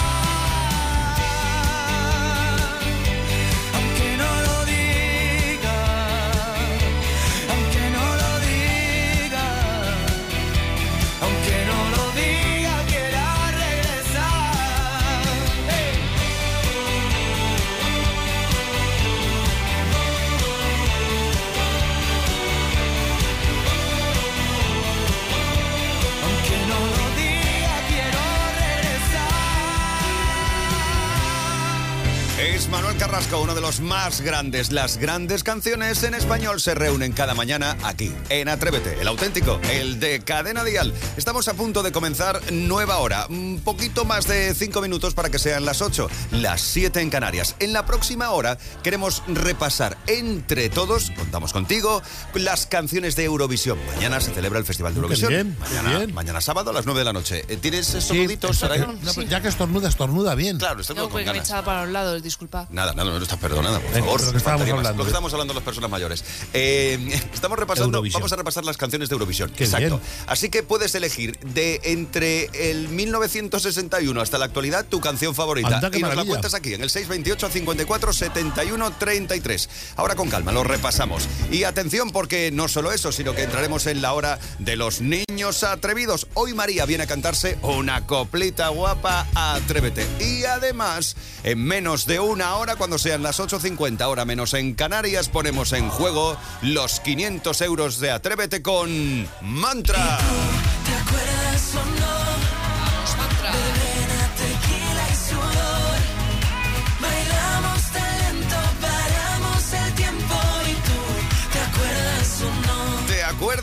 Speaker 1: Es Manuel Carrasco, uno de los más grandes. Las grandes canciones en español se reúnen cada mañana aquí, en Atrévete, el auténtico, el de Cadena Dial. Estamos a punto de comenzar nueva hora. Un poquito más de 5 minutos para que sean las 8, las 7 en Canarias. En la próxima hora queremos repasar entre todos, contamos contigo, las canciones de Eurovisión. Mañana se celebra el Festival de Eurovisión.
Speaker 10: Bien,
Speaker 1: mañana sábado a las 9 de la noche. ¿Tienes estornuditos?
Speaker 10: Sí. Ya que estornuda bien.
Speaker 1: Claro, estornuda con
Speaker 11: me
Speaker 1: ganas.
Speaker 11: echaba para los lados, disculpa.
Speaker 1: Nada, no estás perdonada, por favor.
Speaker 10: Lo que estábamos hablando.
Speaker 1: Lo que estamos hablando las personas mayores. Estamos repasando,
Speaker 10: Eurovisión.
Speaker 1: vamos a repasar las canciones de Eurovisión.
Speaker 10: Qué
Speaker 1: Exacto.
Speaker 10: bien.
Speaker 1: Así que puedes elegir de entre el 1961 hasta la actualidad tu canción favorita.
Speaker 10: Anda, qué
Speaker 1: y nos la
Speaker 10: maravilla.
Speaker 1: cuentas aquí en el 628 54 71 33. Ahora con calma, lo repasamos. Y atención porque no solo eso, sino que entraremos en la hora de los niños atrevidos. Hoy María viene a cantarse una coplita guapa a Atrévete. Y además, en menos de una hora, cuando sean las 8:50, hora menos en Canarias, ponemos en juego los 500 euros de Atrévete con Mantra.
Speaker 2: ¿Te acuerdas o no? Verbena, tequila y sudor. Bailamos talento, paramos el tiempo y tú. ¿Te acuerdas o no?
Speaker 1: ¿Te acuerdas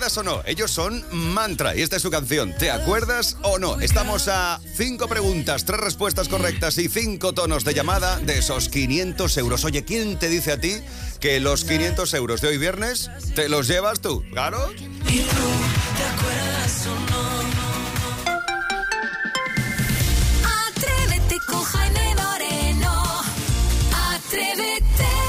Speaker 1: acuerdas o no? Ellos son Mantra y esta es su canción. ¿Te acuerdas o no? Estamos a 5 preguntas, 3 respuestas correctas y 5 tonos de llamada de esos 500 euros. Oye, ¿quién te dice a ti que los 500 euros de hoy viernes te los llevas tú? ¿Claro?
Speaker 2: ¿Y tú te acuerdas o no? Atrévete con Jaime Moreno. Atrévete.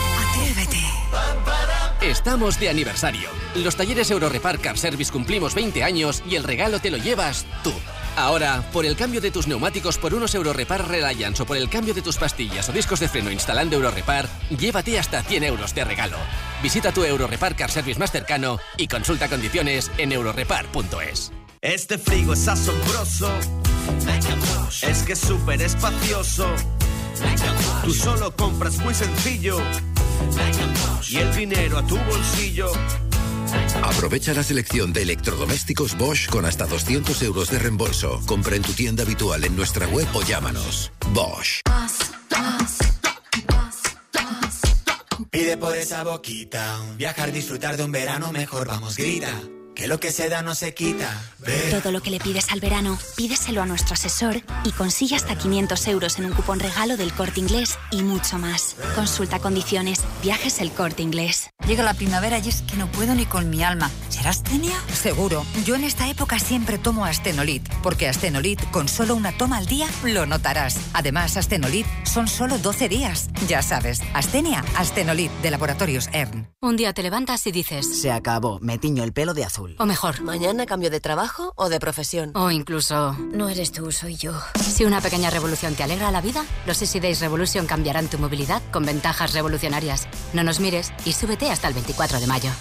Speaker 3: Estamos de aniversario. Los talleres Eurorepar Car Service cumplimos 20 años y el regalo te lo llevas tú. Ahora, por el cambio de tus neumáticos por unos Eurorepar Reliance o por el cambio de tus pastillas o discos de freno instalando Eurorepar, llévate hasta 100 euros de regalo. Visita tu Eurorepar Car Service más cercano y consulta condiciones en eurorepar.es.
Speaker 12: Este frigo es asombroso, es que es súper espacioso. Tú solo compras muy sencillo y el dinero a tu bolsillo.
Speaker 13: Aprovecha la selección de electrodomésticos Bosch con hasta 200 euros de reembolso. Compra en tu tienda habitual en nuestra web o llámanos. Bosch.
Speaker 15: Pide por esa boquita, viajar, disfrutar de un verano mejor, vamos, grita. Que lo que se da no se quita.
Speaker 25: Todo lo que le pides al verano, pídeselo a nuestro asesor y consigue hasta 500 euros en un cupón regalo del Corte Inglés y mucho más. Consulta condiciones. Viajes El Corte Inglés.
Speaker 26: Llega la primavera y es que no puedo ni con mi alma. ¿Será astenia? Seguro. Yo en esta época siempre tomo Astenolit, porque Astenolit con solo una toma al día lo notarás. Además, Astenolit son solo 12 días. Ya sabes, astenia, Astenolit de Laboratorios ERN.
Speaker 17: Un día te levantas y dices...
Speaker 18: Se acabó, me tiño el pelo de azul.
Speaker 17: O mejor...
Speaker 19: Mañana cambio de trabajo o de profesión.
Speaker 17: O incluso...
Speaker 19: No eres tú, soy yo.
Speaker 17: Si una pequeña revolución te alegra la vida, los Easy Days Revolution cambiarán tu movilidad con ventajas revolucionarias. No nos mires y súbete hasta el 24 de mayo.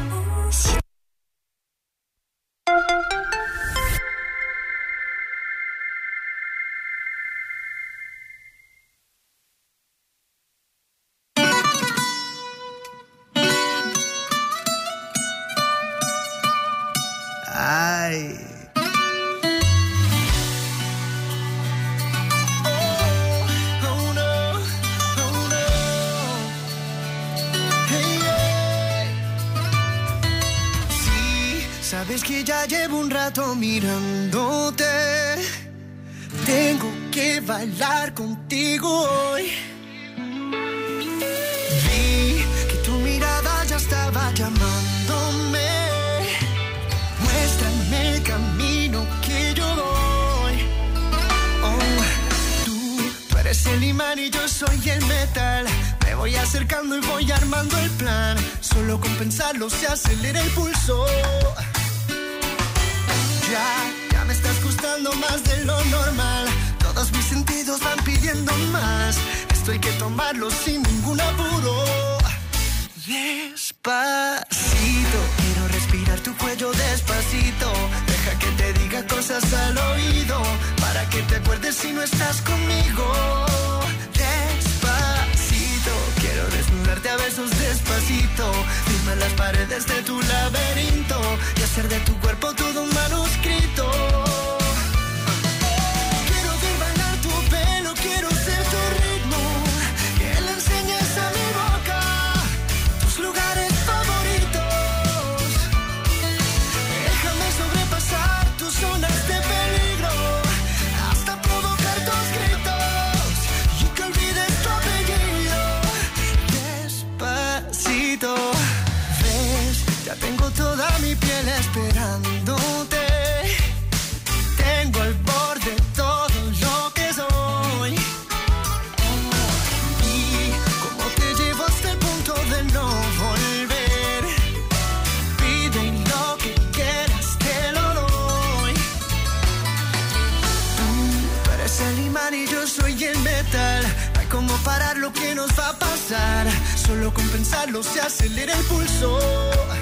Speaker 12: Ay. Oh, no, oh, no. Hey, hey. Sí, sabes que ya llevo un rato mirándote. Tengo que bailar contigo hoy. Vi que tu mirada ya estaba llamándome. Muéstrame el camino que yo voy. Oh, tú eres el imán y yo soy el metal. Me voy acercando y voy armando el plan. Solo con pensarlo se acelera el pulso. Ya me estás gustando más de lo normal. Todos mis sentidos van pidiendo más. Esto hay que tomarlo sin ningún apuro. Despacito, quiero respirar tu cuello despacito. Deja que te diga cosas al oído, para que te acuerdes si no estás conmigo. Despacito, quiero desnudarte a besos despacito. Firma las paredes de tu laberinto y hacer de tu cuerpo todo un manuscrito. Quiero ver bailar tu pelo, quiero ser tu ritmo. Que le enseñes a mi boca tus lugares favoritos. Déjame sobrepasar tus zonas de peligro, hasta provocar tus gritos y que olvides tu apellido. Despacito, ves, ya tengo toda mi piel esperándote. Tengo al borde todo lo que soy. Y como te llevo hasta el punto de no volver. Pide lo que quieras, te lo doy. Tú eres el imán y yo soy el metal. No hay como parar lo que nos va a pasar. Solo con pensarlo se acelera el pulso.